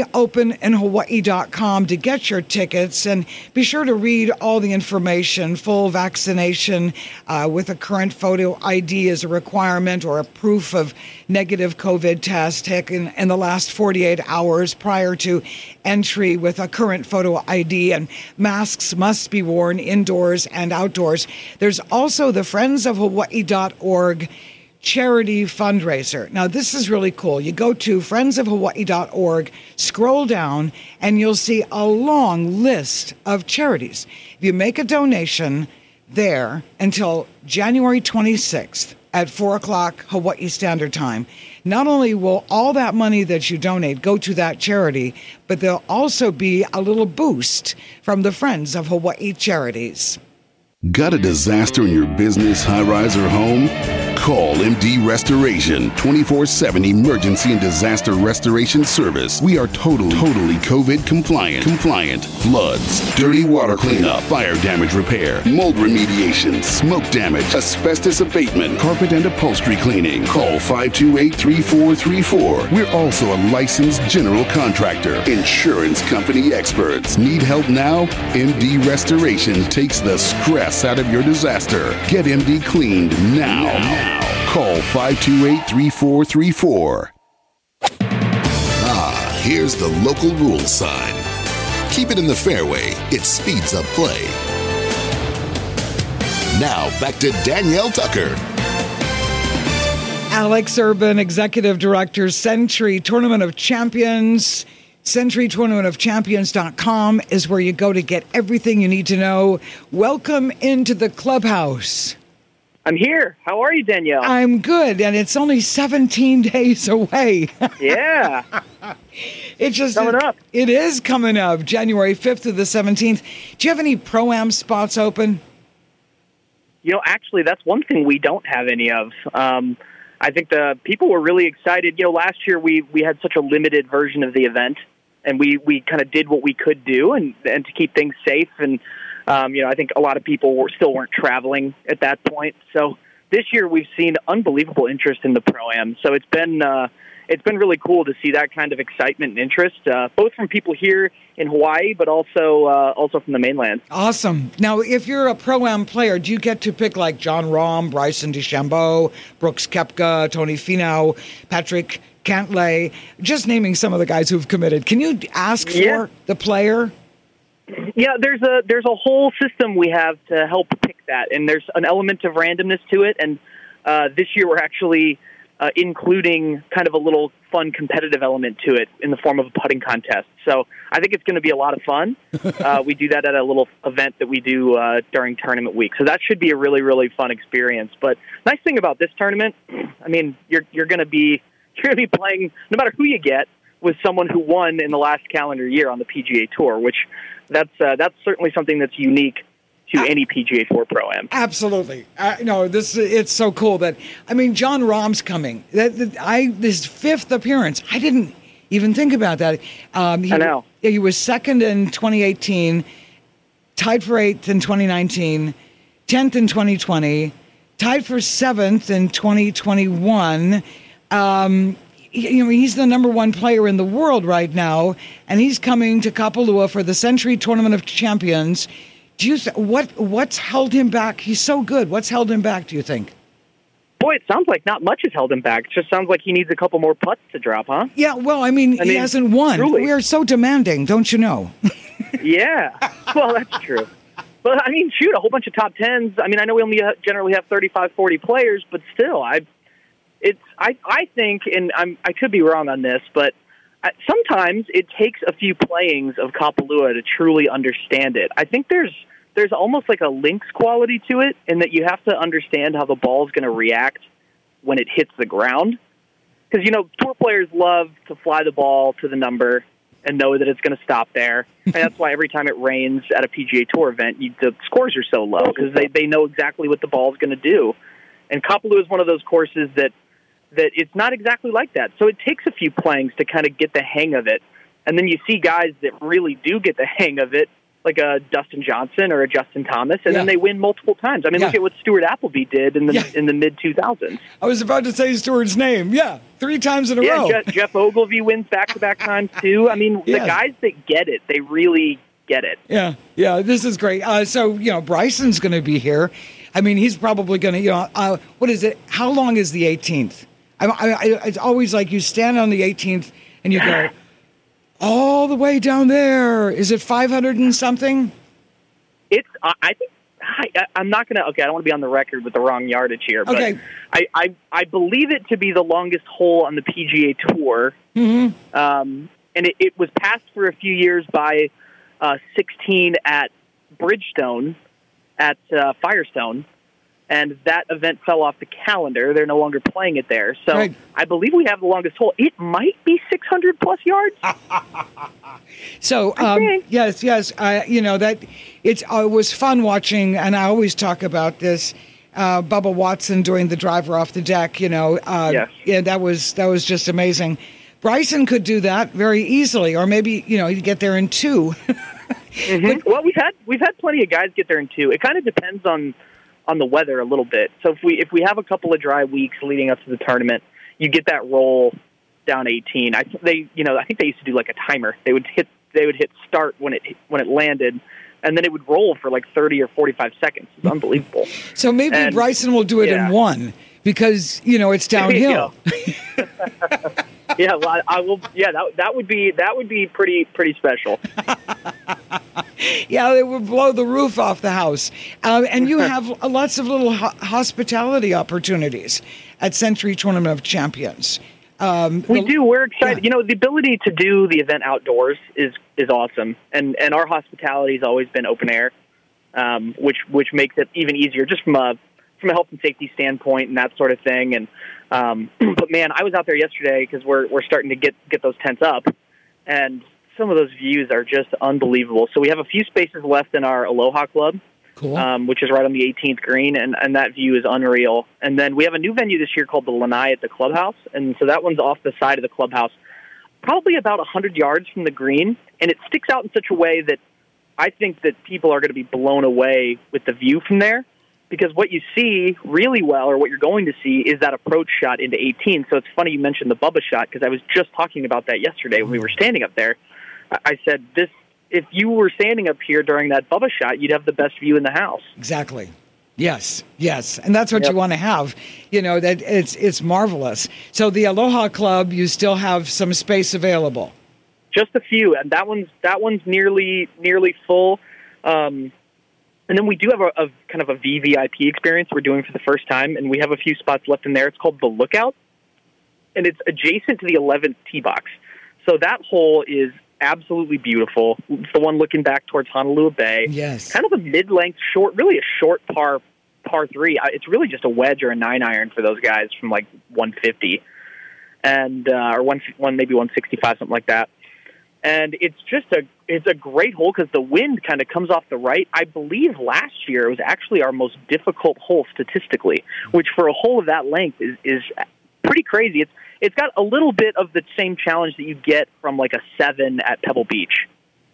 SonyOpenInHawaii.com to get your tickets, and be sure to read all the information. Full vaccination with a current photo ID is a requirement, or a proof of negative COVID test taken in the last 48 hours prior to entry with a current photo ID, and masks must be worn indoors and outdoors. There's also the friendsofhawaii.org charity fundraiser. Now, this is really cool. You go to friendsofhawaii.org, scroll down, and you'll see a long list of charities. If you make a donation there until January 26th, at 4 o'clock Hawaii Standard Time, not only will all that money that you donate go to that charity, but there'll also be a little boost from the Friends of Hawaii Charities. Got a disaster in your business, high-rise, or home? Call MD Restoration, 24/7 emergency and disaster restoration service. We are totally COVID compliant. Floods, dirty water cleanup, fire damage repair, mold remediation, smoke damage, asbestos abatement, carpet and upholstery cleaning. Call 528-3434. We're also a licensed general contractor. Insurance company experts. Need help now? MD Restoration takes the stress out of your disaster. Get MD cleaned now. Call 528-3434. Here's the local rules sign. Keep it in the fairway. It speeds up play. Now back to Danielle Tucker. Alex Urban, Executive Director, Century Tournament of Champions. CenturyTournamentOfChampions.com is where you go to get everything you need to know. Welcome into the clubhouse. I'm here. How are you, Danielle? I'm good, and it's only 17 days away. Yeah. It's just coming up. It is coming up, January 5th to the 17th. Do you have any Pro-Am spots open? Actually, that's one thing we don't have any of. I think the people were really excited. Last year we had such a limited version of the event, and we kind of did what we could do and to keep things safe. And I think a lot of people weren't traveling at that point. So this year we've seen unbelievable interest in the Pro-Am. So it's been really cool to see that kind of excitement and interest, both from people here in Hawaii, but also from the mainland. Awesome. Now, if you're a Pro-Am player, do you get to pick like Jon Rahm, Bryson DeChambeau, Brooks Koepka, Tony Finau, Patrick Cantlay, just naming some of the guys who've committed? Can you ask for the player? Yeah, there's a whole system we have to help pick that, and there's an element of randomness to it. And this year we're actually including kind of a little fun competitive element to it in the form of a putting contest. So I think it's going to be a lot of fun. We do that at a little event that we do during tournament week. So that should be a really, really fun experience. But nice thing about this tournament, I mean, you're going to be playing, no matter who you get, with someone who won in the last calendar year on the PGA Tour, which that's certainly something that's unique to any PGA Tour Pro-Am. Absolutely. It's so cool that, Jon Rahm's coming. His fifth appearance. I didn't even think about that. I know. He was second in 2018, tied for 8th in 2019, 10th in 2020, tied for 7th in 2021. He's the number one player in the world right now, and he's coming to Kapalua for the Century Tournament of Champions. What's held him back? He's so good. What's held him back, do you think? boy, it sounds like not much has held him back. It just sounds like he needs a couple more putts to drop, huh? Yeah, well, I mean he hasn't won. Truly. We are so demanding, don't you know? Yeah, well, that's true. But, I mean, shoot, a whole bunch of top tens. I mean, I know we only generally have 35, 40 players, but still, I think, and I could be wrong on this, but sometimes it takes a few playings of Kapalua to truly understand it. I think there's almost like a Lynx quality to it, in that you have to understand how the ball is going to react when it hits the ground. Because, you know, tour players love to fly the ball to the number and know that it's going to stop there. And that's why every time it rains at a PGA Tour event, the scores are so low, because they know exactly what the ball is going to do. And Kapalua is one of those courses that it's not exactly like that. So it takes a few playings to kind of get the hang of it. And then you see guys that really do get the hang of it, like a Dustin Johnson or a Justin Thomas, and then they win multiple times. I mean, look at what Stuart Appleby did in the mid-2000s. I was about to say Stuart's name. Yeah, 3 times in a row. Yeah, Jeff Ogilvy wins back-to-back times, too. I mean, the guys that get it, they really get it. Yeah, this is great. So, you know, Bryson's going to be here. I mean, he's probably going to, you know, what is it? How long is the 18th? It's always like you stand on the 18th and you go all the way down there. Is it 500 and something? It's, I think, I'm not going to, I don't want to be on the record with the wrong yardage here, but I believe it to be the longest hole on the PGA Tour. Mm-hmm. And it was passed for a few years by 16 at Bridgestone at Firestone. And that event fell off the calendar. They're no longer playing it there. So I believe we have the longest hole. It might be 600-plus yards. So, yes. You know, that it was fun watching, and I always talk about this, Bubba Watson doing the driver off the deck, you know. Yeah, that was just amazing. Bryson could do that very easily, or maybe, you know, he'd get there in 2. Mm-hmm. Well, we've had plenty of guys get there in 2. It kind of depends on the weather a little bit. So if we have a couple of dry weeks leading up to the tournament, you get that roll down 18. I think they used to do like a timer. They would hit start when it landed, and then it would roll for like 30 or 45 seconds. It's unbelievable. So maybe Bryson will do it in 1, because, you know, it's downhill. Yeah, well, I will. Yeah, that would be pretty special. Yeah, they would blow the roof off the house. And you have lots of little hospitality opportunities at Century Tournament of Champions. We do. We're excited. Yeah. You know, the ability to do the event outdoors is awesome, and our hospitality has always been open air, which makes it even easier, just from a health and safety standpoint and that sort of thing. And but man, I was out there yesterday because we're starting to get those tents up, and some of those views are just unbelievable. So we have a few spaces left in our Aloha Club, cool. Which is right on the 18th green, and that view is unreal. And then we have a new venue this year called the Lanai at the clubhouse, and so that one's off the side of the clubhouse, probably about 100 yards from the green, and it sticks out in such a way that I think that people are going to be blown away with the view from there, because what you see really well, or what you're going to see, is that approach shot into 18. So it's funny you mentioned the Bubba shot, because I was just talking about that yesterday when we were standing up there. I said, if you were standing up here during that Bubba shot, you'd have the best view in the house. Exactly. Yes. And that's what you want to have. You know, that it's marvelous. So the Aloha Club, you still have some space available. Just a few, and that one's nearly full. And then we do have a kind of a VVIP experience we're doing for the first time, and we have a few spots left in there. It's called the Lookout, and it's adjacent to the 11th tee box. So that hole is absolutely beautiful. It's the one looking back towards Honolulu Bay. Yes. Kind of a mid-length, really a short par 3. It's really just a wedge or a 9-iron for those guys from like 150 and or maybe 165, something like that. And it's a great hole because the wind kind of comes off the right. I believe last year it was actually our most difficult hole statistically, which for a hole of that length is pretty crazy. It's got a little bit of the same challenge that you get from like a 7 at Pebble Beach.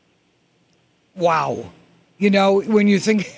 Wow. You know, when you think,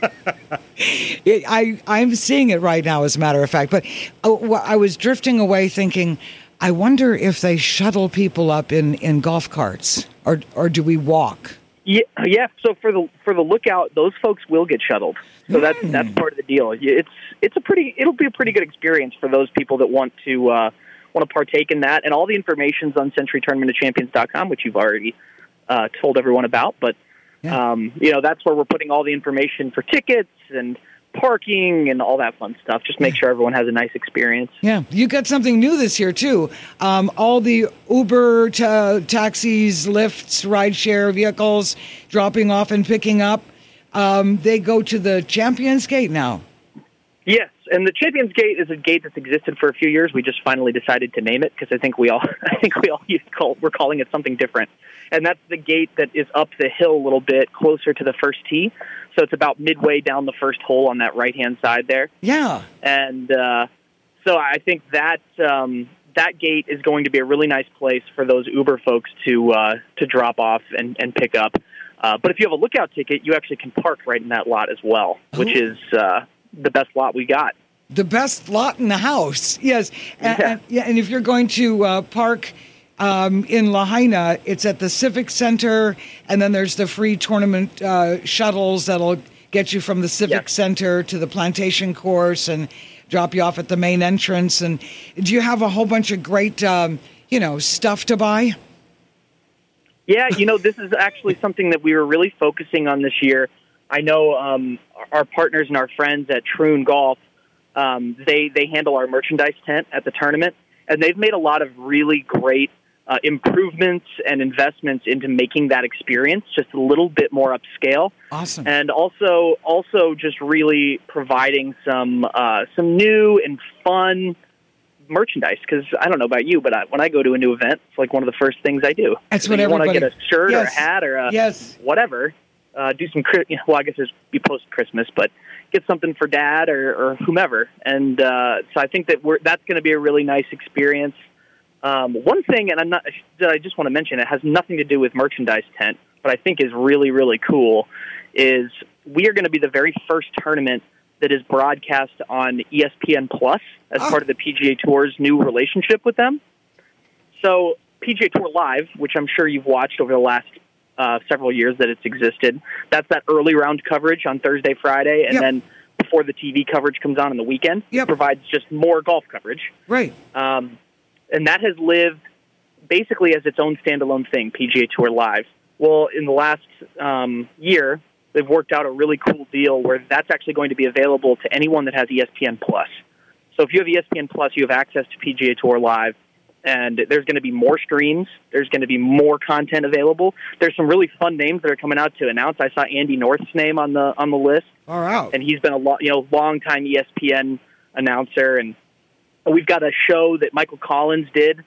I'm seeing it right now, as a matter of fact, but I was drifting away thinking, I wonder if they shuttle people up in golf carts, or do we walk? Yeah. So for the Lookout, those folks will get shuttled. So that's part of the deal. It'll be a pretty good experience for those people that want to partake in that. And all the information's on CenturyTournamentOfChampions.com, which you've already told everyone about. But that's where we're putting all the information for tickets and parking and all that fun stuff. Just make sure everyone has a nice experience. Yeah, you got something new this year too. All the Uber taxis, lifts, rideshare vehicles dropping off and picking up. They go to the Champions Gate now. Yes, and the Champions Gate is a gate that's existed for a few years. We just finally decided to name it because I think we all we're calling it something different. And that's the gate that is up the hill a little bit closer to the first tee. So it's about midway down the first hole on that right-hand side there. Yeah. And so I think that that gate is going to be a really nice place for those Uber folks to drop off and pick up. But if you have a Lookout ticket, you actually can park right in that lot as well, which is the best lot we got. The best lot in the house, yes. And if you're going to park in Lahaina, it's at the Civic Center, and then there's the free tournament shuttles that'll get you from the Civic Center to the Plantation Course and drop you off at the main entrance. And do you have a whole bunch of great, stuff to buy? Yeah, this is actually something that we were really focusing on this year. I know our partners and our friends at Troon Golf, they handle our merchandise tent at the tournament, and they've made a lot of really great improvements and investments into making that experience just a little bit more upscale. Awesome. And also just really providing some new and fun merchandise, because I don't know about you, but when I go to a new event, it's like one of the first things I do. That's what you everybody... want to get a shirt or a hat or whatever. Do some, I guess it'd be post-Christmas, but get something for Dad or whomever. And so I think that that's going to be a really nice experience. One thing, and I just want to mention, it has nothing to do with merchandise tent, but I think is really, really cool, is we are going to be the very first tournament that is broadcast on ESPN Plus as part of the PGA Tour's new relationship with them. So PGA Tour Live, which I'm sure you've watched over the last several years that it's existed, that's that early round coverage on Thursday, Friday, and then before the TV coverage comes on the weekend, provides just more golf coverage. Right. And that has lived basically as its own standalone thing, PGA Tour Live. Well, in the last year, they've worked out a really cool deal where that's actually going to be available to anyone that has ESPN Plus. So if you have ESPN Plus, you have access to PGA Tour Live, and there's going to be more streams. There's going to be more content available. There's some really fun names that are coming out to announce. I saw Andy North's name on the list. All right. And he's been a long-time ESPN announcer, and we've got a show that Michael Collins did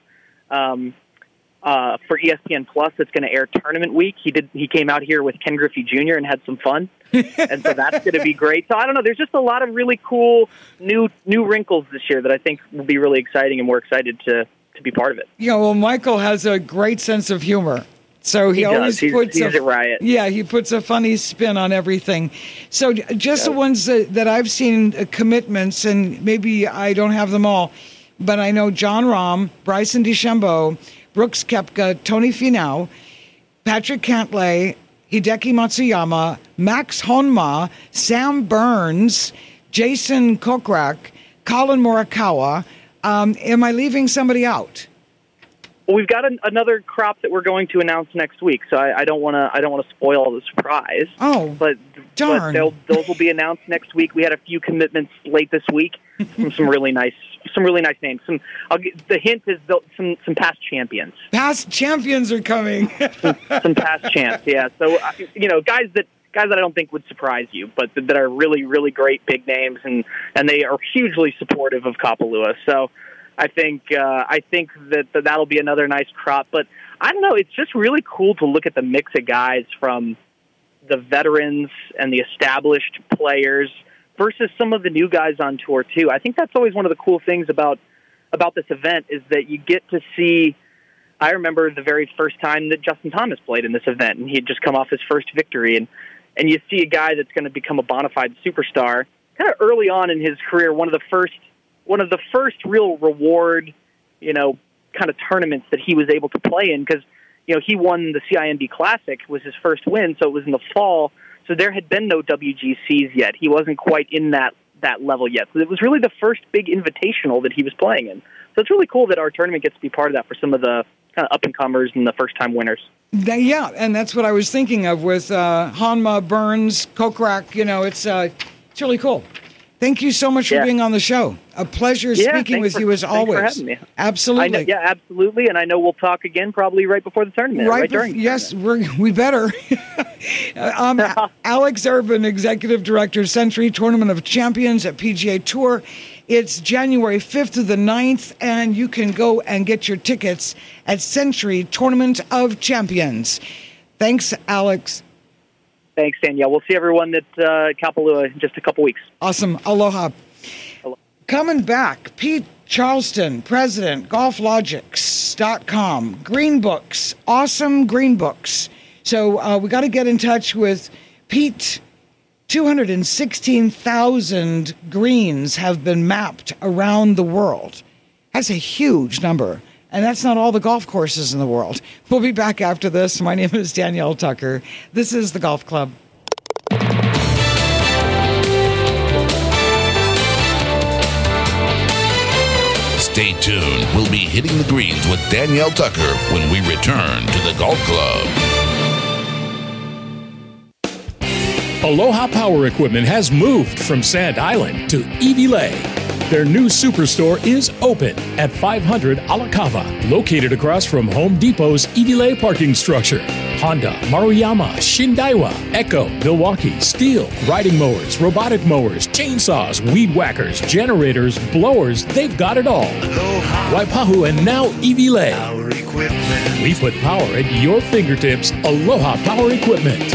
for ESPN Plus that's going to air tournament week. He came out here with Ken Griffey Jr. and had some fun, and so that's going to be great. So I don't know. There's just a lot of really cool new wrinkles this year that I think will be really exciting, and we're excited to be part of it. Yeah, well, Michael has a great sense of humor. So he always puts a riot. Yeah, he puts a funny spin on everything. So just the ones that I've seen commitments, and maybe I don't have them all, but I know John Rahm, Bryson DeChambeau, Brooks Koepka, Tony Finau, Patrick Cantlay, Hideki Matsuyama, Max Honma, Sam Burns, Jason Kokrak, Colin Morikawa. Am I leaving somebody out? Well, we've got another crop that we're going to announce next week, so I don't want to spoil the surprise. Oh, but darn! But those will be announced next week. We had a few commitments late this week from some really nice names. The hint is some past champions. Past champions are coming. some past champs, yeah. So guys that I don't think would surprise you, but that are really, really great big names, and they are hugely supportive of Kapalua. So I think that'll be another nice crop. But I don't know, it's just really cool to look at the mix of guys from the veterans and the established players versus some of the new guys on tour too. I think that's always one of the cool things about this event is that you get to see. I remember the very first time that Justin Thomas played in this event, and he had just come off his first victory, and you see a guy that's going to become a bona fide superstar kind of early on in his career, one of the first real reward, kind of tournaments that he was able to play in, because he won the CIMB Classic, was his first win, so it was in the fall. So there had been no WGCs yet. He wasn't quite in that level yet. So it was really the first big invitational that he was playing in. So it's really cool that our tournament gets to be part of that for some of the kind of up-and-comers and the first-time winners. Yeah, and that's what I was thinking of with Hanma, Burns, Kokrak. It's really cool. Thank you so much for being on the show. A pleasure speaking with you as always. Thanks for having me. Absolutely. Absolutely. And I know we'll talk again probably right before the tournament. Yes, we better. Alex Urban, Executive Director, Century Tournament of Champions at PGA Tour. It's January 5th to the 9th, and you can go and get your tickets at Century Tournament of Champions. Thanks, Alex. Thanks, Danielle. We'll see everyone at Kapalua in just a couple weeks. Awesome. Aloha. Coming back, Pete Charleston, President, GolfLogics.com. Green Books, awesome green books. So we got to get in touch with Pete. 216,000 greens have been mapped around the world. That's a huge number. And that's not all the golf courses in the world. We'll be back after this. My name is Danielle Tucker. This is The Golf Club. Stay tuned. We'll be hitting the greens with Danielle Tucker when we return to The Golf Club. Aloha Power Equipment has moved from Sand Island to Iwilei. Their new superstore is open at 500 Alakava, located across from Home Depot's Iwilei parking structure. Honda, Maruyama, Shindaiwa, Echo, Milwaukee, Steel, riding mowers, robotic mowers, chainsaws, weed whackers, generators, blowers, they've got it all. Aloha. Waipahu and now Iwilei. Power Equipment. We put power at your fingertips. Aloha Power Equipment.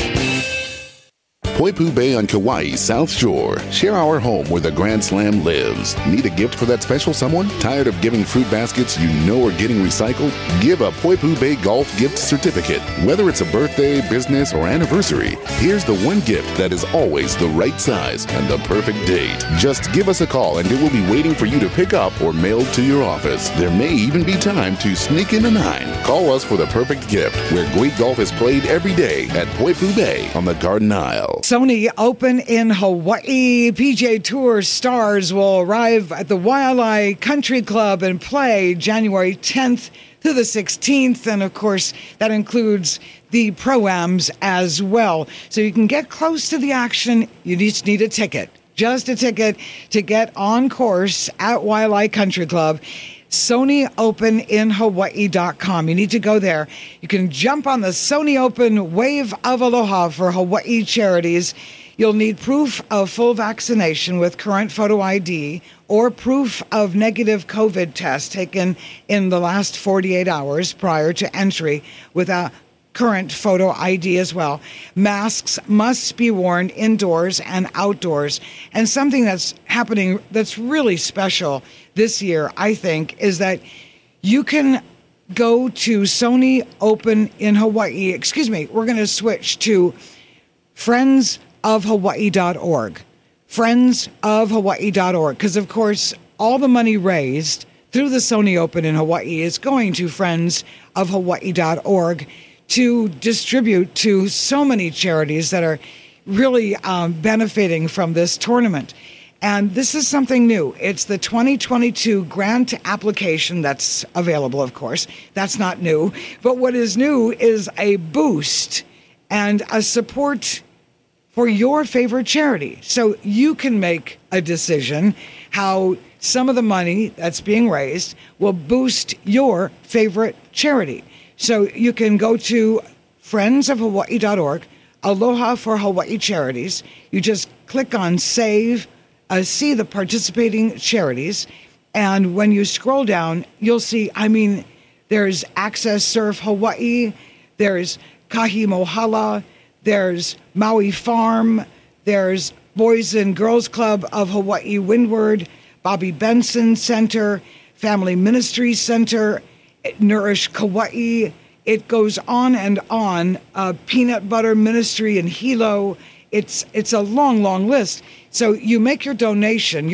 Poipu Bay on Kauai's South Shore. Share our home where the Grand Slam lives. Need a gift for that special someone? Tired of giving fruit baskets you know are getting recycled? Give a Poipu Bay Golf gift certificate. Whether it's a birthday, business, or anniversary, here's the one gift that is always the right size and the perfect date. Just give us a call and it will be waiting for you to pick up or mailed to your office. There may even be time to sneak in a 9. Call us for the perfect gift, where great golf is played every day at Poipu Bay on the Garden Isle. Sony Open in Hawaii. PGA Tour stars will arrive at the Waialae Country Club and play January 10th through the 16th. And of course, that includes the Pro-Ams as well. So you can get close to the action. You just need a ticket. Just a ticket to get on course at Waialae Country Club. SonyOpenInHawaii.com. You need to go there. You can jump on the Sony Open Wave of Aloha for Hawaii charities. You'll need proof of full vaccination with current photo ID or proof of negative COVID test taken in the last 48 hours prior to entry with a current photo ID as well. Masks must be worn indoors and outdoors. And something that's happening that's really special this year, I think, is that you can go to Sony Open in Hawaii. We're going to switch to friendsofhawaii.org. Friendsofhawaii.org. Because, of course, all the money raised through the Sony Open in Hawaii is going to friendsofhawaii.org to distribute to so many charities that are really benefiting from this tournament. And this is something new. It's the 2022 grant application that's available, of course. That's not new. But what is new is a boost and a support for your favorite charity. So you can make a decision how some of the money that's being raised will boost your favorite charity. So you can go to friendsofhawaii.org, Aloha for Hawaii Charities. You just click on Save, see the participating charities, and when you scroll down, you'll see, there's Access Surf Hawaii, there's Kahi Mohala, there's Maui Farm, there's Boys and Girls Club of Hawaii Windward, Bobby Benson Center, Family Ministries Center, Nourish Kauai. It goes on and on. Peanut Butter Ministry in Hilo. It's a long, long list. So you make your donation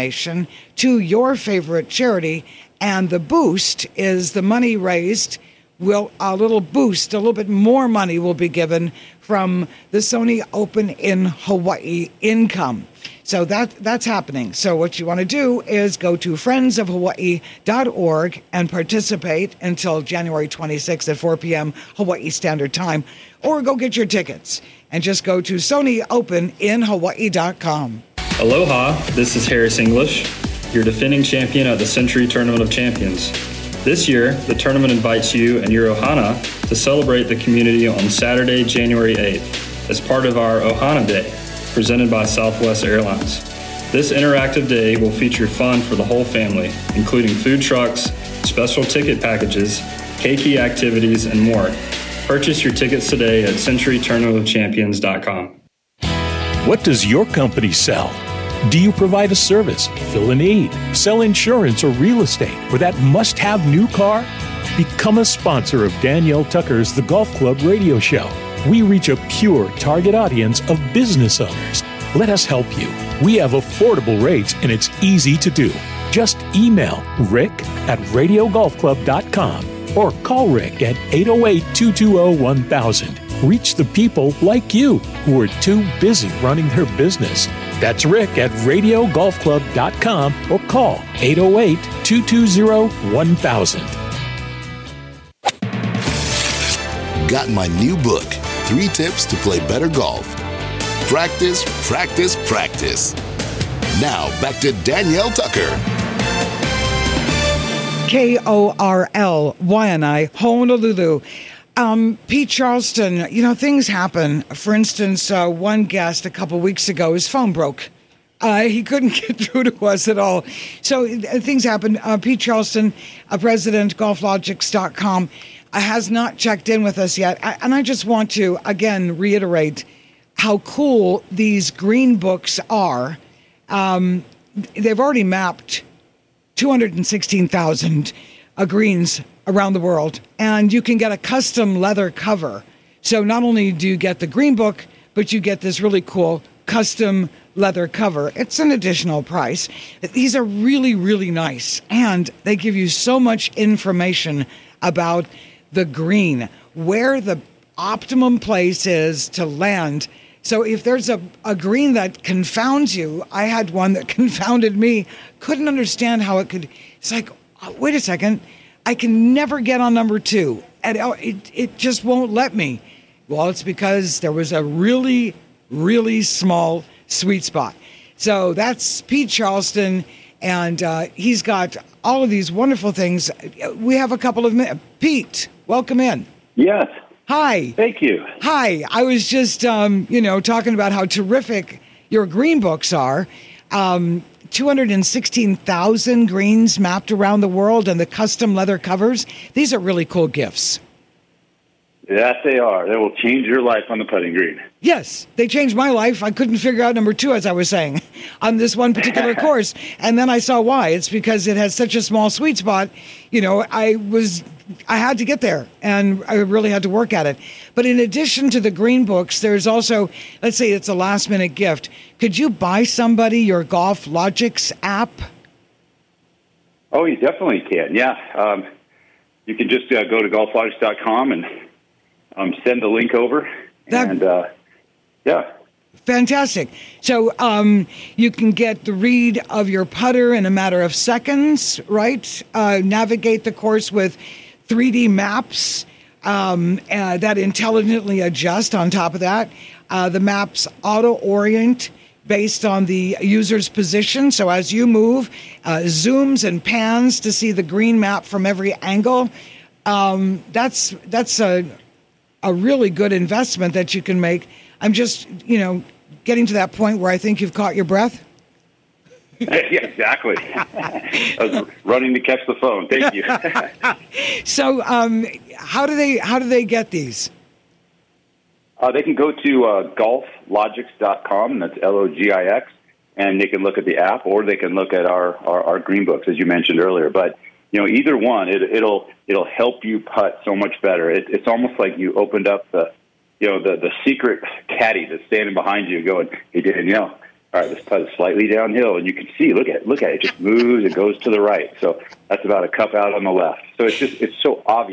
to your favorite charity, and the boost is the money raised will a little boost, a little bit more money will be given from the Sony Open in Hawaii income. So that's happening. So what you want to do is go to friendsofhawaii.org and participate until January 26th at 4 p.m. Hawaii Standard Time, or go get your tickets and just go to sonyopeninhawaii.com. Aloha, this is Harris English, your defending champion at the Century Tournament of Champions. This year, the tournament invites you and your ohana to celebrate the community on Saturday, January 8th, as part of our Ohana Day, presented by Southwest Airlines. This interactive day will feature fun for the whole family, including food trucks, special ticket packages, keiki activities, and more. Purchase your tickets today at centurytournamentofchampions.com. What does your company sell? Do you provide a service, fill a need, sell insurance or real estate, or that must-have new car? Become a sponsor of Danielle Tucker's The Golf Club radio show. We reach a pure target audience of business owners. Let us help you. We have affordable rates and it's easy to do. Just email rick@radiogolfclub.com or call Rick at 808-220-1000. Reach the people like you who are too busy running their business. That's Rick at radiogolfclub.com or call 808-220-1000. Got my new book, 3 Tips to Play Better Golf. Practice, practice, practice. Now back to Danielle Tucker. KORLYNI, Honolulu. Pete Charleston, things happen. For instance, one guest a couple weeks ago, his phone broke. He couldn't get through to us at all. So things happen. Pete Charleston, president, golflogics.com, has not checked in with us yet. And I just want to, again, reiterate how cool these green books are. They've already mapped 216,000 greens around the world, and you can get a custom leather cover. So not only do you get the green book, but you get this really cool custom leather cover. It's an additional price. These are really, really nice, and they give you so much information about the green, where the optimum place is to land. So if there's a green that confounds you, I had one that confounded me, couldn't understand how it could. It's like, wait a second, I can never get on number 2, and it just won't let me. Well, it's because there was a really, really small sweet spot. So that's Pete Charleston, and he's got all of these wonderful things. We have a couple of minutes. Pete, welcome in. Yes. Hi. Thank you. Hi. I was just, talking about how terrific your green books are. 216,000 greens mapped around the world, and the custom leather covers. These are really cool gifts. Yes, they are. They will change your life on the putting green. Yes, they changed my life. I couldn't figure out number 2, as I was saying, on this one particular course. And then I saw why. It's because it has such a small sweet spot. I had to get there, and I really had to work at it. But in addition to the green books, there's also, let's say it's a last-minute gift. Could you buy somebody your Golf Logics app? Oh, you definitely can, yeah. You can just go to golflogics.com and send the link over. Yeah. Fantastic. So you can get the read of your putter in a matter of seconds, right? Navigate the course with 3D maps that intelligently adjust on top of that. The maps auto-orient based on the user's position. So as you move, zooms and pans to see the green map from every angle. That's a really good investment that you can make. I'm just, getting to that point where I think you've caught your breath. Yeah, exactly. I was running to catch the phone. Thank you. So, how do they get these? They can go to golflogics.com, and that's LOGIX, and they can look at the app, or they can look at our green books, as you mentioned earlier. But either one, it'll help you putt so much better. It's almost like you opened up the secret caddy that's standing behind you, going, "Hey, Danielle, all right, this putt is slightly downhill," and you can see, look at it, it just moves, it goes to the right. So that's about a cup out on the left. So it's so obvious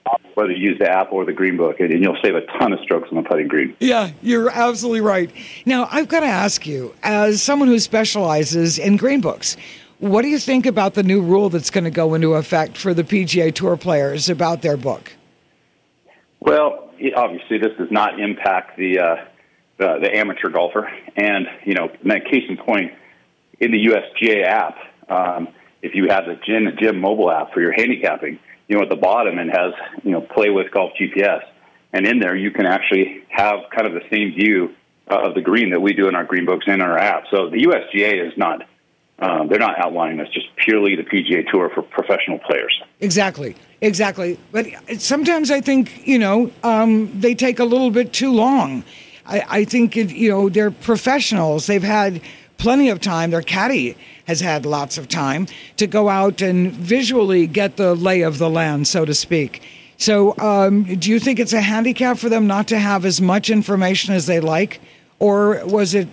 whether you use the app or the green book, and you'll save a ton of strokes on the putting green. Yeah, you're absolutely right. Now, I've got to ask you, as someone who specializes in green books, what do you think about the new rule that's going to go into effect for the PGA Tour players about their book? Well, obviously, this does not impact the amateur golfer, and case in point, in the USGA app, if you have the Gym mobile app for your handicapping, at the bottom it has, Play with Golf GPS. And in there you can actually have kind of the same view of the green that we do in our green books and in our app. So the USGA is not, they're not outlining this, just purely the PGA Tour for professional players. Exactly. But sometimes I think, they take a little bit too long. I think, they're professionals. They've had plenty of time. Their caddy has had lots of time to go out and visually get the lay of the land, so to speak. So do you think it's a handicap for them not to have as much information as they like? Or was it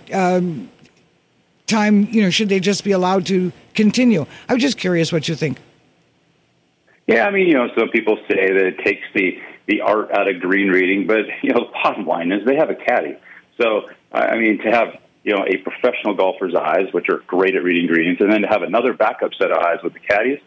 time, should they just be allowed to continue? I'm just curious what you think. Yeah, some people say that it takes the art out of green reading, but, the bottom line is they have a caddy. So, to have a professional golfer's eyes, which are great at reading greens, and then to have another backup set of eyes with the caddies,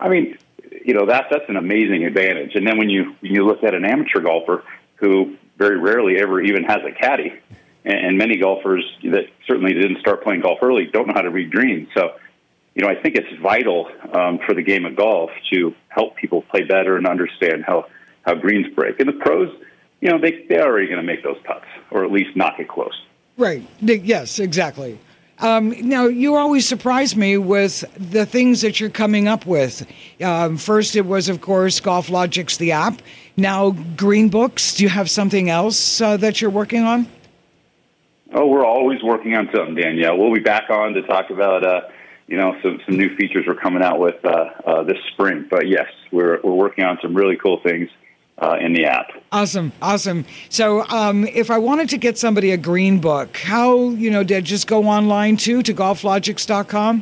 that's an amazing advantage. And then when you look at an amateur golfer who very rarely ever even has a caddy, and many golfers that certainly didn't start playing golf early don't know how to read greens. So, I think it's vital for the game of golf to help people play better and understand how greens break. And the pros, they're already going to make those putts, or at least knock it close. Right. Yes, exactly. Now, you always surprise me with the things that you're coming up with. First, it was, of course, GolfLogix, the app. Now, green books. Do you have something else that you're working on? Oh, we're always working on something, Danielle. We'll be back on to talk about, some new features we're coming out with this spring. But yes, we're working on some really cool things in the app. Awesome. So if I wanted to get somebody a green book, how, did I just go online to golflogix.com?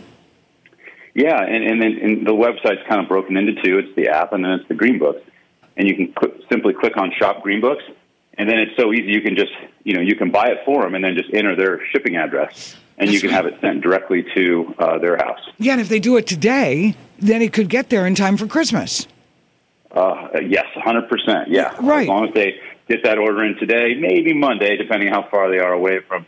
Yeah, and then the website's kind of broken into two. It's the app and then it's the green books. And you can simply click on Shop Green Books, and then it's so easy you can just, you can buy it for them and then just enter their shipping address, and you can have it sent directly to their house. Yeah, and if they do it today, then it could get there in time for Christmas. Yes, 100%. Yeah, right. As long as they get that order in today, maybe Monday, depending how far they are away from,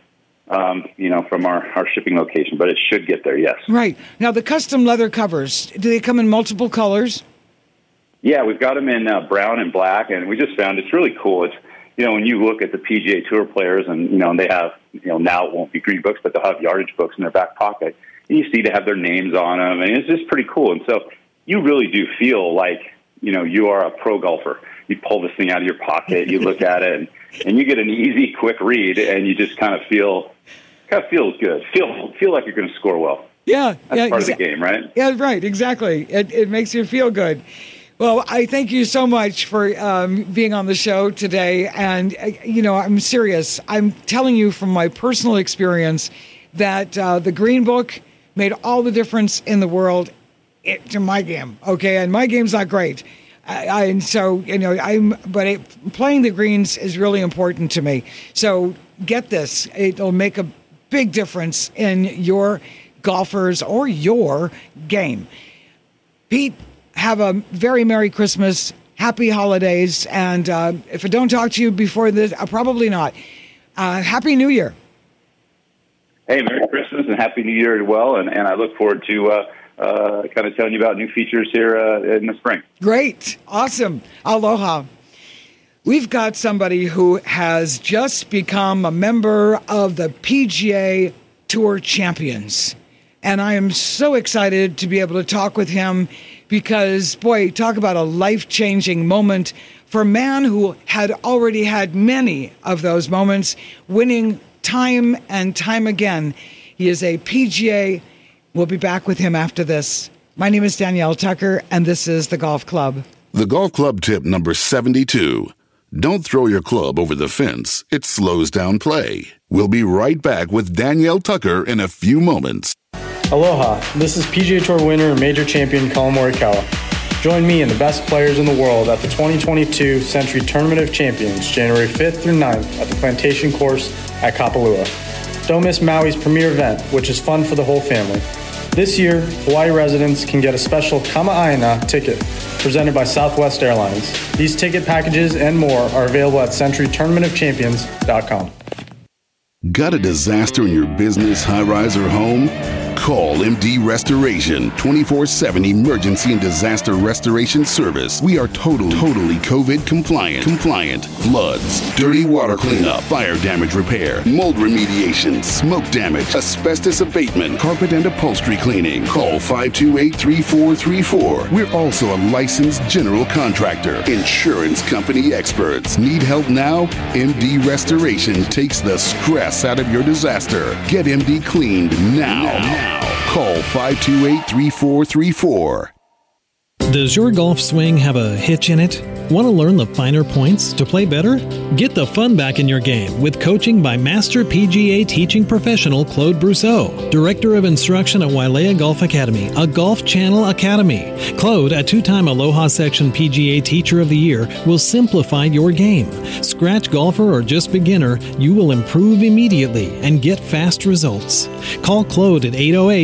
from our shipping location. But it should get there. Yes. Right. Now, the custom leather covers, do they come in multiple colors? Yeah, we've got them in brown and black, and we just found it's really cool. It's when you look at the PGA Tour players, and they have now it won't be green books, but they'll have yardage books in their back pocket. And you see they have their names on them, and it's just pretty cool. And so you really do feel like you are a pro golfer. You pull this thing out of your pocket, you look at it, and you get an easy, quick read, and you just kind of feels good. Feel like you're going to score well. Yeah, that's part of the game, right? Yeah, right. Exactly. It makes you feel good. Well, I thank you so much for being on the show today. And, I'm serious. I'm telling you from my personal experience that the Green Book made all the difference in the world to my game. Okay. And my game's not great. Playing the greens is really important to me. So get this. It'll make a big difference in your golfers or your game. Pete, have a very Merry Christmas, Happy Holidays, and if I don't talk to you before this, probably not. Happy New Year. Hey, Merry Christmas and Happy New Year as well, and I look forward to kind of telling you about new features here in the spring. Great. Awesome. Aloha. We've got somebody who has just become a member of the PGA Tour Champions, and I am so excited to be able to talk with him because, boy, talk about a life-changing moment for a man who had already had many of those moments, winning time and time again. He is a PGA. We'll be back with him after this. My name is Danielle Tucker, and this is The Golf Club. The Golf Club tip number 72. Don't throw your club over the fence. It slows down play. We'll be right back with Danielle Tucker in a few moments. Aloha, this is PGA Tour winner and major champion Collin Morikawa. Join me and the best players in the world at the 2022 Century Tournament of Champions, January 5th through 9th at the Plantation Course at Kapalua. Don't miss Maui's premier event, which is fun for the whole family. This year, Hawaii residents can get a special Kama'aina ticket presented by Southwest Airlines. These ticket packages and more are available at CenturyTournamentOfChampions.com. Got a disaster in your business, high-rise, or home? Call MD Restoration, 24/7 emergency and disaster restoration service. We are totally COVID compliant. Floods, dirty water cleanup, fire damage repair, mold remediation, smoke damage, asbestos abatement, carpet and upholstery cleaning. Call 528-3434. We're also a licensed general contractor. Insurance company experts. Need help now? MD Restoration takes the stress out of your disaster. Get MD cleaned now. Call 528-3434. Does your golf swing have a hitch in it? Want to learn the finer points to play better? Get the fun back in your game with coaching by Master PGA teaching professional Claude Brousseau, Director of Instruction at Wailea Golf Academy, a Golf Channel academy. Claude, a two-time Aloha Section PGA Teacher of the Year, will simplify your game. Scratch golfer or just beginner, you will improve immediately and get fast results. Call Claude at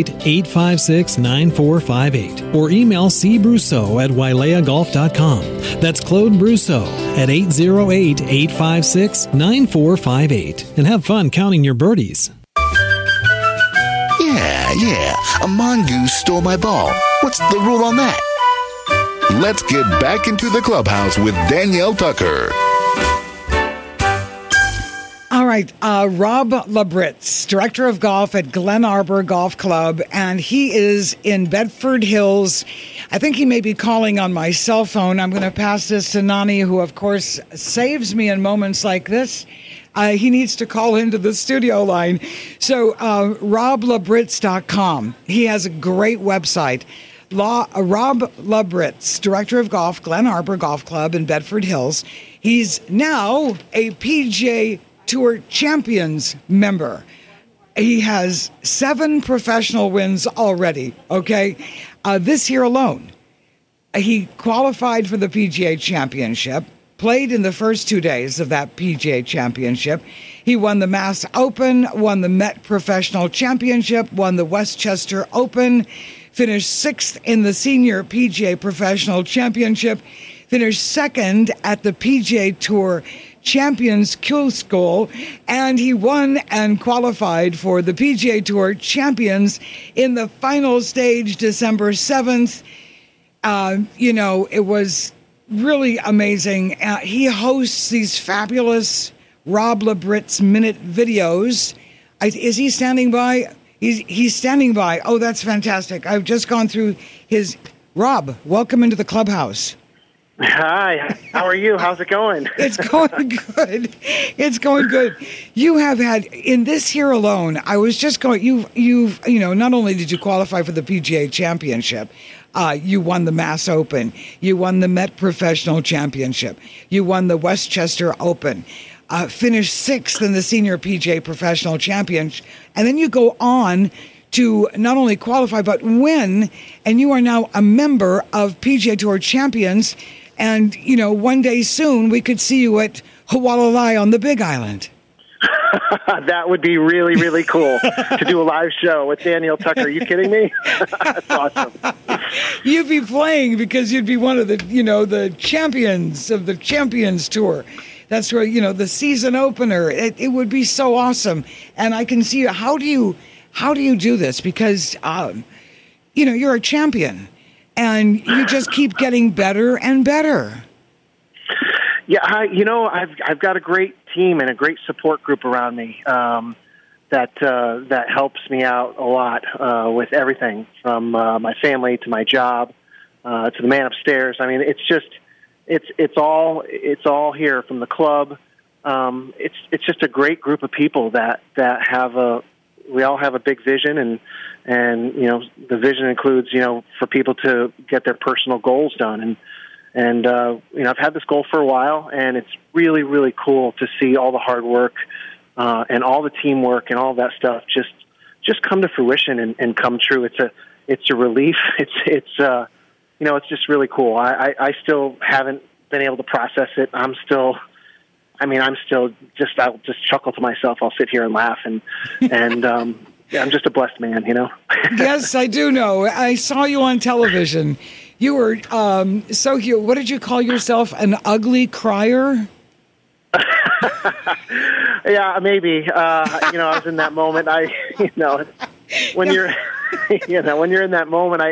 808-856-9458 or email cbrousseau@waileagolf.com. That's Claude Brousseau at 808-856-9458. And have fun counting your birdies. Yeah. A mongoose stole my ball. What's the rule on that? Let's get back into the clubhouse with Danielle Tucker. All right, Rob Labritz, Director of Golf at Glen Arbor Golf Club, and he is in Bedford Hills. I think he may be calling on my cell phone. I'm going to pass this to Nani, who, of course, saves me in moments like this. He needs to call into the studio line. So, RobLabritz.com. He has a great website. Rob Labritz, Director of Golf, Glen Arbor Golf Club in Bedford Hills. He's now a PGA Tour Champions member. He has 7 professional wins already, okay? This year alone, he qualified for the PGA Championship, played in the first 2 days of that PGA Championship. He won the Mass Open, won the Met Professional Championship, won the Westchester Open, finished 6th in the Senior PGA Professional Championship, finished 2nd at the PGA Tour Champions Q School, and he won and qualified for the PGA Tour Champions in the final stage December 7th. It was really amazing. He hosts these fabulous Rob Labritz Minute videos. Is he standing by? He's standing by. Oh, that's fantastic. I've just gone through his... Rob, welcome into the clubhouse. Hi, how are you? How's it going? It's going good. It's going good. You have had, in this year alone, I was just going, you've not only did you qualify for the PGA Championship, you won the Mass Open, you won the Met Professional Championship, you won the Westchester Open, finished 6th in the Senior PGA Professional Championship, and then you go on to not only qualify but win, and you are now a member of PGA Tour Champions. And, one day soon we could see you at Hualalai on the Big Island. That would be really, really cool to do a live show with Danielle Tucker. Are you kidding me? That's awesome. You'd be playing because you'd be one of the, the champions of the Champions Tour. That's where, the season opener. It would be so awesome. And I can see, how do you do this? Because, you're a champion. And you just keep getting better and better. Yeah, I've got a great team and a great support group around me that helps me out a lot with everything from my family to my job to the man upstairs. I mean, it's all here from the club. It's just a great group of people that we all have a big vision, and the vision includes for people to get their personal goals done, and I've had this goal for a while, and it's really, really cool to see all the hard work and all the teamwork and all that stuff just come to fruition and come true. It's a relief. It's it's just really cool. I still haven't been able to process it. I'll just chuckle to myself. I'll sit here and laugh, and I'm just a blessed man, Yes, I do know. I saw you on television. You were so cute. What did you call yourself? An ugly crier? Yeah, maybe. I was in that moment. When you're, when you're in that moment,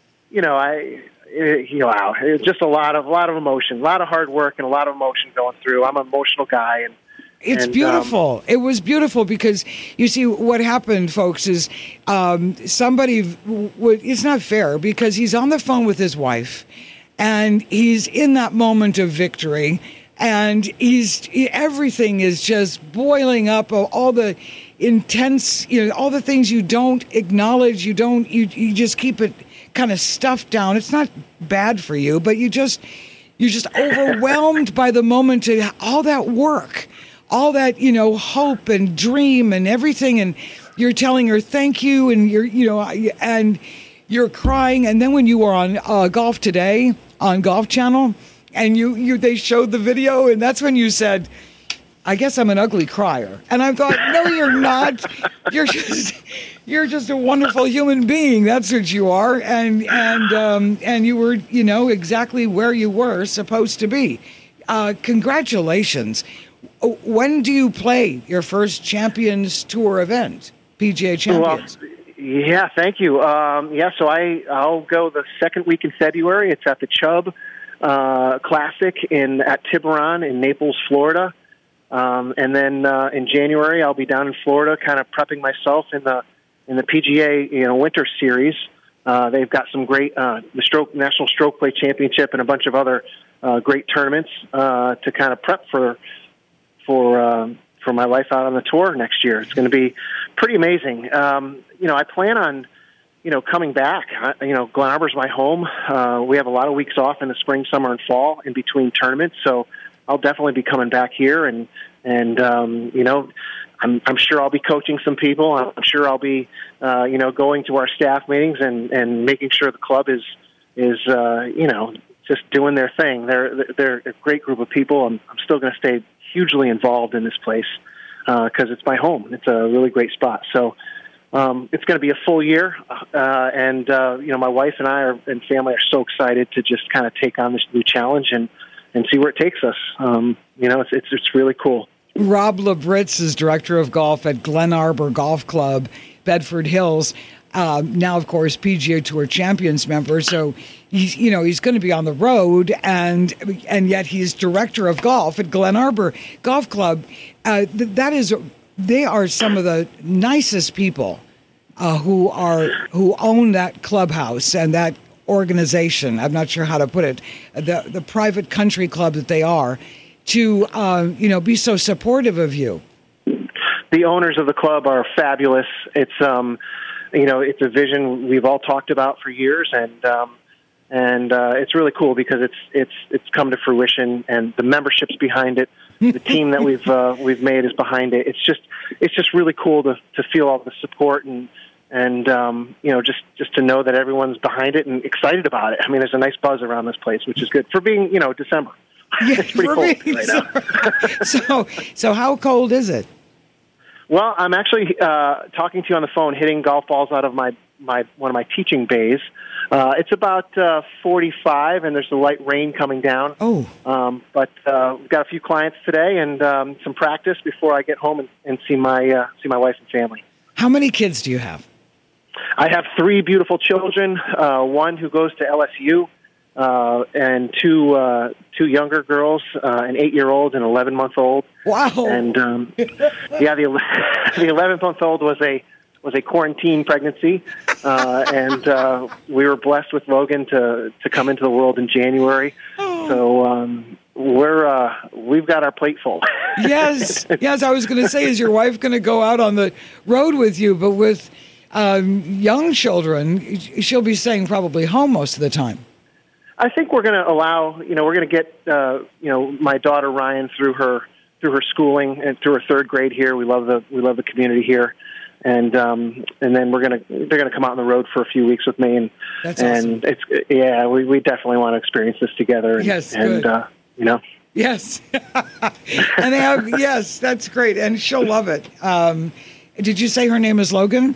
it's just a lot of emotion, a lot of hard work, and a lot of emotion going through. I'm an emotional guy, and it's beautiful. It was beautiful because you see what happened, folks, is somebody. It's not fair because he's on the phone with his wife, and he's in that moment of victory, and everything is just boiling up. All the intense, all the things you don't acknowledge. You just keep it kind of stuffed down. It's not bad for you, but you're just overwhelmed by the moment of all that work. All that, hope and dream and everything, and you're telling her thank you, and and you're crying. And then when you were on Golf Today on Golf Channel, and they showed the video, and that's when you said, "I guess I'm an ugly crier." And I thought, no, you're not. You're just a wonderful human being. That's what you are, and you were, exactly where you were supposed to be. Congratulations. When do you play your first Champions Tour event, PGA Champions? Well, yeah, thank you. So I'll go the second week in February. It's at the Chubb Classic at Tiburon in Naples, Florida. And then in January, I'll be down in Florida, kind of prepping myself in the PGA Winter Series. They've got some great the National Stroke Play Championship and a bunch of other great tournaments to kind of prep for my life out on the tour next year. It's going to be pretty amazing. I plan on, coming back. Glen Arbor's my home. We have a lot of weeks off in the spring, summer, and fall in between tournaments, so I'll definitely be coming back here. And I'm sure I'll be coaching some people. I'm sure I'll be, going to our staff meetings and making sure the club is just doing their thing. They're a great group of people. I'm still going to stay hugely involved in this place because it's my home. It's a really great spot. So it's going to be a full year, and my wife and I and family are so excited to just kind of take on this new challenge and see where it takes us. It's really cool. Rob Labritz is director of golf at Glen Arbor Golf Club, Bedford Hills. Now, of course, PGA Tour Champions member. So he's going to be on the road, and yet he's director of golf at Glen Arbor Golf Club. They are some of the nicest people who own that clubhouse and that organization. I'm not sure how to put it. The private country club that they are, to be so supportive of you. The owners of the club are fabulous. It's it's a vision we've all talked about for years, and it's really cool because it's come to fruition, and the membership's behind it. The team that we've made is behind it. It's just really cool to feel all the support and just to know that everyone's behind it and excited about it. I mean, there's a nice buzz around this place, which is good for being December. Yeah, it's pretty cold right now. So how cold is it? Well, I'm actually talking to you on the phone, hitting golf balls out of one of my teaching bays. It's about 45, and there's a light rain coming down. Oh, but we've got a few clients today, and some practice before I get home and see my wife and family. How many kids do you have? I have 3 beautiful children. One who goes to LSU, and two younger girls, an 8-year-old and an 11-month-old. Wow! And the 11-month-old was a quarantine pregnancy, and we were blessed with Logan to come into the world in January. Oh. So we've got our plate full. Yes. I was going to say, is your wife going to go out on the road with you? But with young children, she'll be staying probably home most of the time. I think we're going to allow. We're going to get my daughter Ryan through her schooling and through her 3rd grade here. We love the community here. and then they're gonna come out on the road for a few weeks with me, and That's awesome. we definitely want to experience this together. And, Yes, and good. Yes, and they have yes, that's great, and she'll love it. Did you say her name is Logan?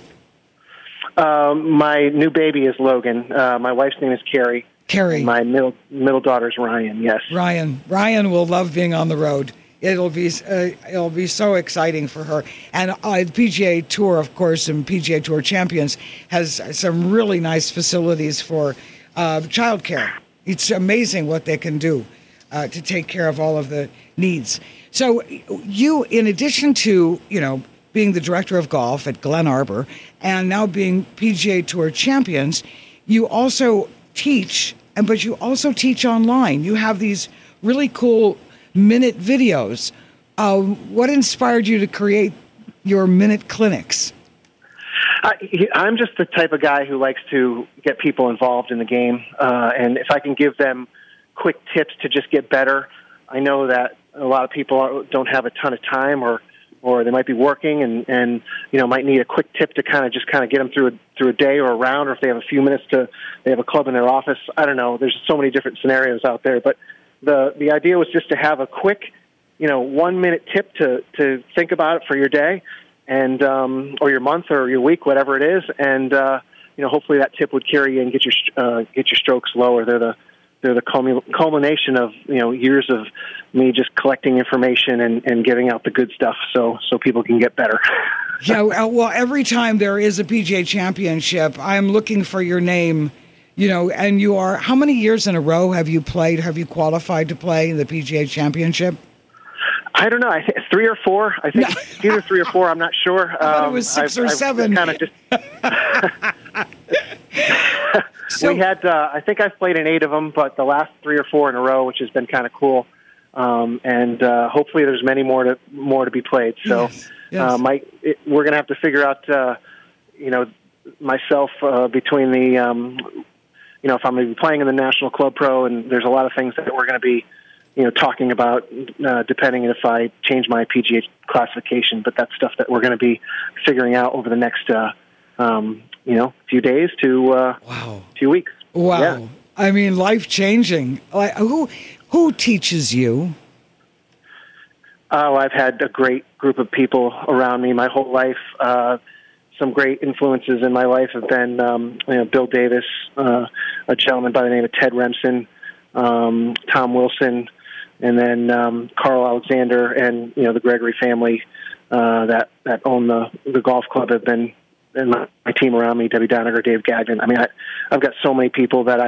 My new baby is Logan. My wife's name is Carrie. Carrie. My middle daughter's Ryan. Yes. Ryan will love being on the road. It'll be so exciting for her. And the PGA Tour, of course, and PGA Tour Champions has some really nice facilities for childcare. It's amazing what they can do to take care of all of the needs. So you, in addition to being the director of golf at Glen Arbor and now being PGA Tour Champions, you also teach, but you also teach online. You have these really cool minute videos. What inspired you to create your minute clinics? I'm just the type of guy who likes to get people involved in the game. And if I can give them quick tips to just get better, I know that a lot of people don't have a ton of time or they might be working and might need a quick tip to kind of get them through a day or a round, or if they have a few minutes they have a club in their office. I don't know. There's so many different scenarios out there, but the idea was just to have a quick, 1 minute tip to think about it for your day and, or your month or your week, whatever it is. And, hopefully that tip would carry you and get your strokes lower. They're the culmination of years of me just collecting information and giving out the good stuff so people can get better. Yeah, well, every time there is a PGA Championship, I'm looking for your name. And you are. How many years in a row have you played? Have you qualified to play in the PGA Championship? I don't know. I think 3 or 4. I think either 3 or 4. I'm not sure. I thought it was 6 or 7. Kind of just. We had, I think I've played in 8 of them, but the last 3 or 4 in a row, which has been kind of cool. And hopefully there's many more to be played. So yes. We're going to have to figure out, myself between the, if I'm going to be playing in the National Club Pro, and there's a lot of things that we're going to be, talking about, depending if I change my PGA classification. But that's stuff that we're going to be figuring out over the next, few days to few weeks. Wow. Yeah. I mean, life-changing. Like, who teaches you? Oh, I've had a great group of people around me my whole life. Some great influences in my life have been, Bill Davis, a gentleman by the name of Ted Remsen, Tom Wilson, and then Carl Alexander and, the Gregory family that own the golf club have been, and my team around me, Debbie Doniger, Dave Gagnon. I mean, I've got so many people that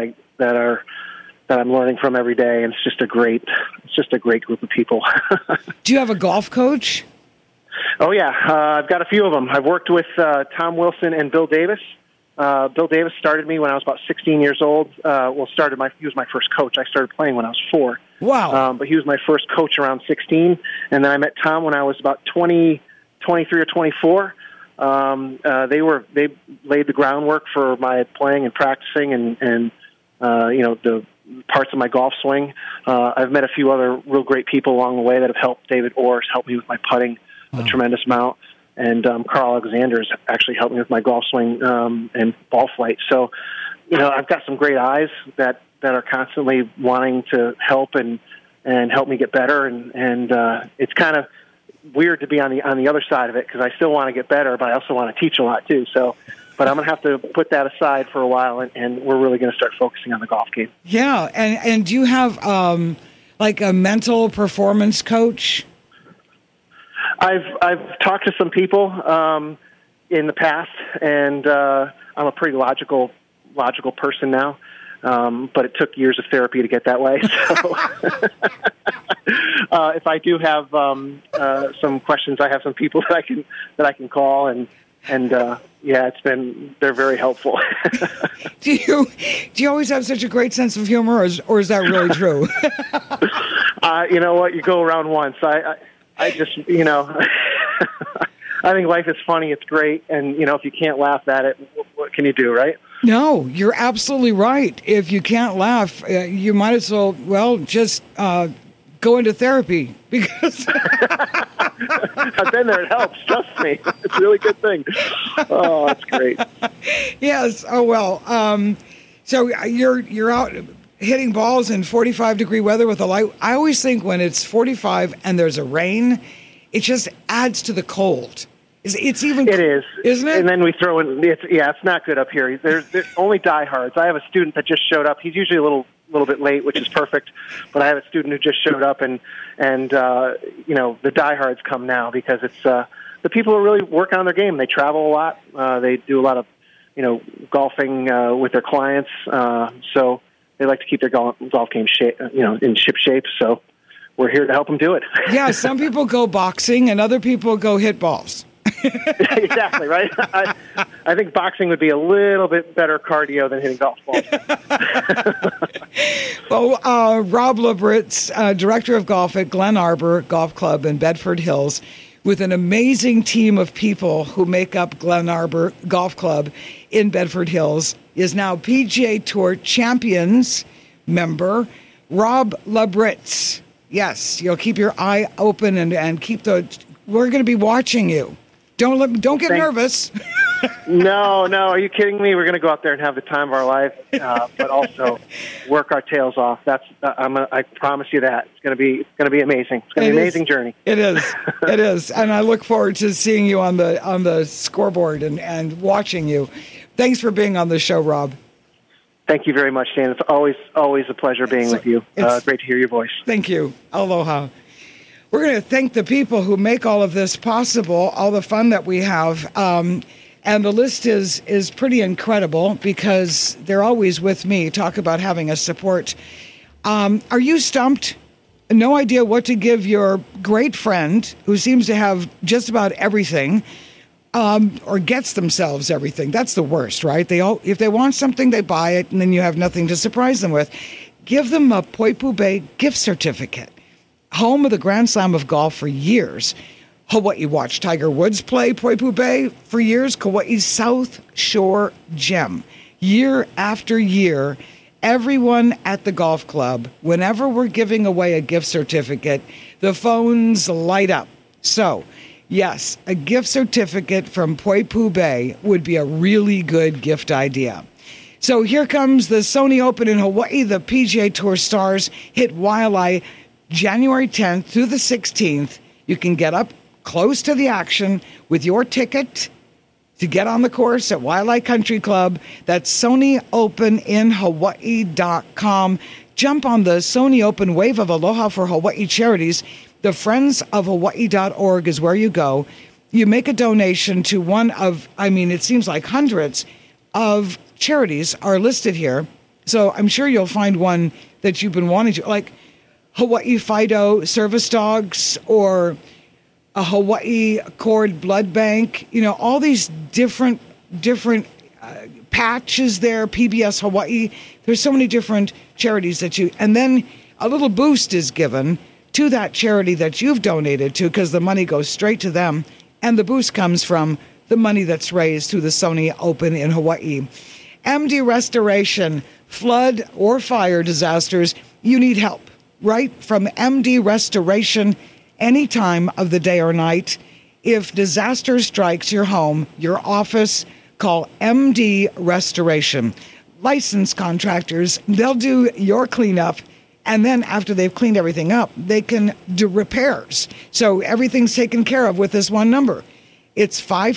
I'm learning from every day, and it's just a great group of people. Do you have a golf coach? Oh yeah, I've got a few of them. I've worked with Tom Wilson and Bill Davis. Bill Davis started me when I was about 16 years old. He was my first coach. I started playing when I was 4. Wow. But he was my first coach around 16, and then I met Tom when I was about 23 or 24. They laid the groundwork for my playing and practicing and the parts of my golf swing. I've met a few other real great people along the way that have helped. David Orr's helped me with my putting a tremendous amount, and Carl Alexander has actually helped me with my golf swing and ball flight. So, I've got some great eyes that are constantly wanting to help and help me get better, and it's kind of weird to be on the other side of it because I still want to get better, but I also want to teach a lot too. So, but I'm going to have to put that aside for a while, and we're really going to start focusing on the golf game. Yeah, and do you have like a mental performance coach? I've talked to some people in the past, and I'm a pretty logical person now. But it took years of therapy to get that way. So if I do have some questions, I have some people that I can call, and they're very helpful. Do you always have such a great sense of humor, or is that really true? You know what? You go around once. I just I think life is funny. It's great, and if you can't laugh at it, what can you do, right? No, you're absolutely right. If you can't laugh, you might as well just go into therapy because I've been there. It helps. Trust me. It's a really good thing. Oh, that's great. Yes. Oh, well. So you're out hitting balls in 45-degree weather with a light. I always think when it's 45 and there's a rain, it just adds to the cold. It is, isn't it? And then we throw in. It's not good up here. There's only diehards. I have a student that just showed up. He's usually a little bit late, which is perfect. But I have a student who just showed up, and the diehards come now because it's the people who really work on their game. They travel a lot. They do a lot of golfing with their clients. So they like to keep their golf game in ship shape. So we're here to help them do it. Yeah, some people go boxing, and other people go hit balls. Exactly, right? I think boxing would be a little bit better cardio than hitting golf balls. Well, Rob Labritz, Director of Golf at Glen Arbor Golf Club in Bedford Hills, with an amazing team of people who make up Glen Arbor Golf Club in Bedford Hills, is now PGA Tour Champions member, Rob Labritz. Yes, you'll keep your eye open and keep we're going to be watching you. Don't get nervous. No. Are you kidding me? We're going to go out there and have the time of our life, but also work our tails off. I promise you that it's going to be amazing. It's going to be an amazing journey. It is. It is, and I look forward to seeing you on the scoreboard and watching you. Thanks for being on the show, Rob. Thank you very much, Dan. It's always a pleasure being with you. Great to hear your voice. Thank you. Aloha. We're going to thank the people who make all of this possible, all the fun that we have. And the list is pretty incredible because they're always with me. Talk about having a support. Are you stumped? No idea what to give your great friend who seems to have just about everything, or gets themselves everything. That's the worst, right? If they want something, they buy it, and then you have nothing to surprise them with. Give them a Poipu Bay gift certificate. Home of the Grand Slam of golf for years. Hawaii watched Tiger Woods play Poipu Bay for years. Kauai's South Shore Gem. Year after year, everyone at the golf club, whenever we're giving away a gift certificate, the phones light up. So, yes, a gift certificate from Poipu Bay would be a really good gift idea. So here comes the Sony Open in Hawaii. The PGA Tour stars hit Waialae January 10th through the 16th. You can get up close to the action with your ticket to get on the course at Waialae Country Club. That's SonyOpenInHawaii.com. Jump on the Sony Open Wave of Aloha for Hawaii charities. The friendsofhawaii.org is where you go. You make a donation to one of, it seems like hundreds of charities are listed here. So I'm sure you'll find one that you've been wanting to, like Hawaii Fido Service Dogs or a Hawaii Cord Blood Bank. All these different patches there, PBS Hawaii. There's so many different charities and then a little boost is given to that charity that you've donated to because the money goes straight to them, and the boost comes from the money that's raised through the Sony Open in Hawaii. MD Restoration, flood or fire disasters, you need help, right? From MD Restoration, any time of the day or night. If disaster strikes your home, your office, call MD Restoration. Licensed contractors, they'll do your cleanup, and then after they've cleaned everything up, they can do repairs. So everything's taken care of with this one number. It's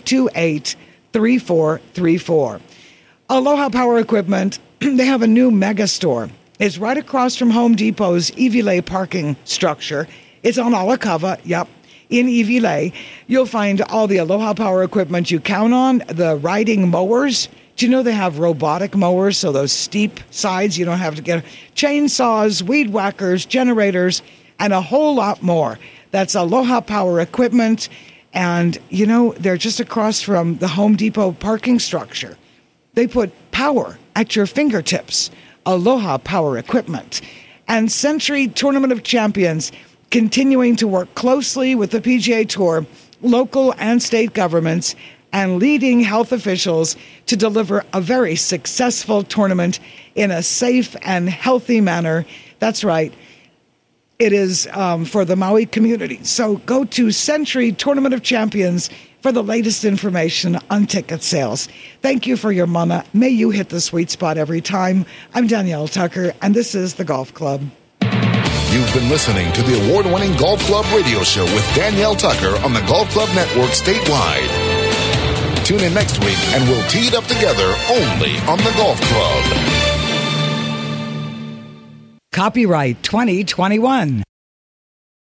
528-3434. Aloha Power Equipment, they have a new mega store. It's right across from Home Depot's Iwilei parking structure. It's on Alakava, in Iwilei. You'll find all the Aloha Power equipment you count on, the riding mowers. Do you know they have robotic mowers, so those steep sides, you don't have to get chainsaws, weed whackers, generators, and a whole lot more. That's Aloha Power Equipment, and, they're just across from the Home Depot parking structure. They put power at your fingertips. Aloha Power Equipment. And Century Tournament of Champions, continuing to work closely with the PGA Tour, local and state governments, and leading health officials to deliver a very successful tournament in a safe and healthy manner. That's right. it is for the Maui community. So go to Century Tournament of Champions for the latest information on ticket sales. Thank you for your mana. May you hit the sweet spot every time. I'm Danielle Tucker, and this is The Golf Club. You've been listening to the award-winning Golf Club radio show with Danielle Tucker on the Golf Club Network statewide. Tune in next week, and we'll tee it up together only on the Golf Club. Copyright 2021.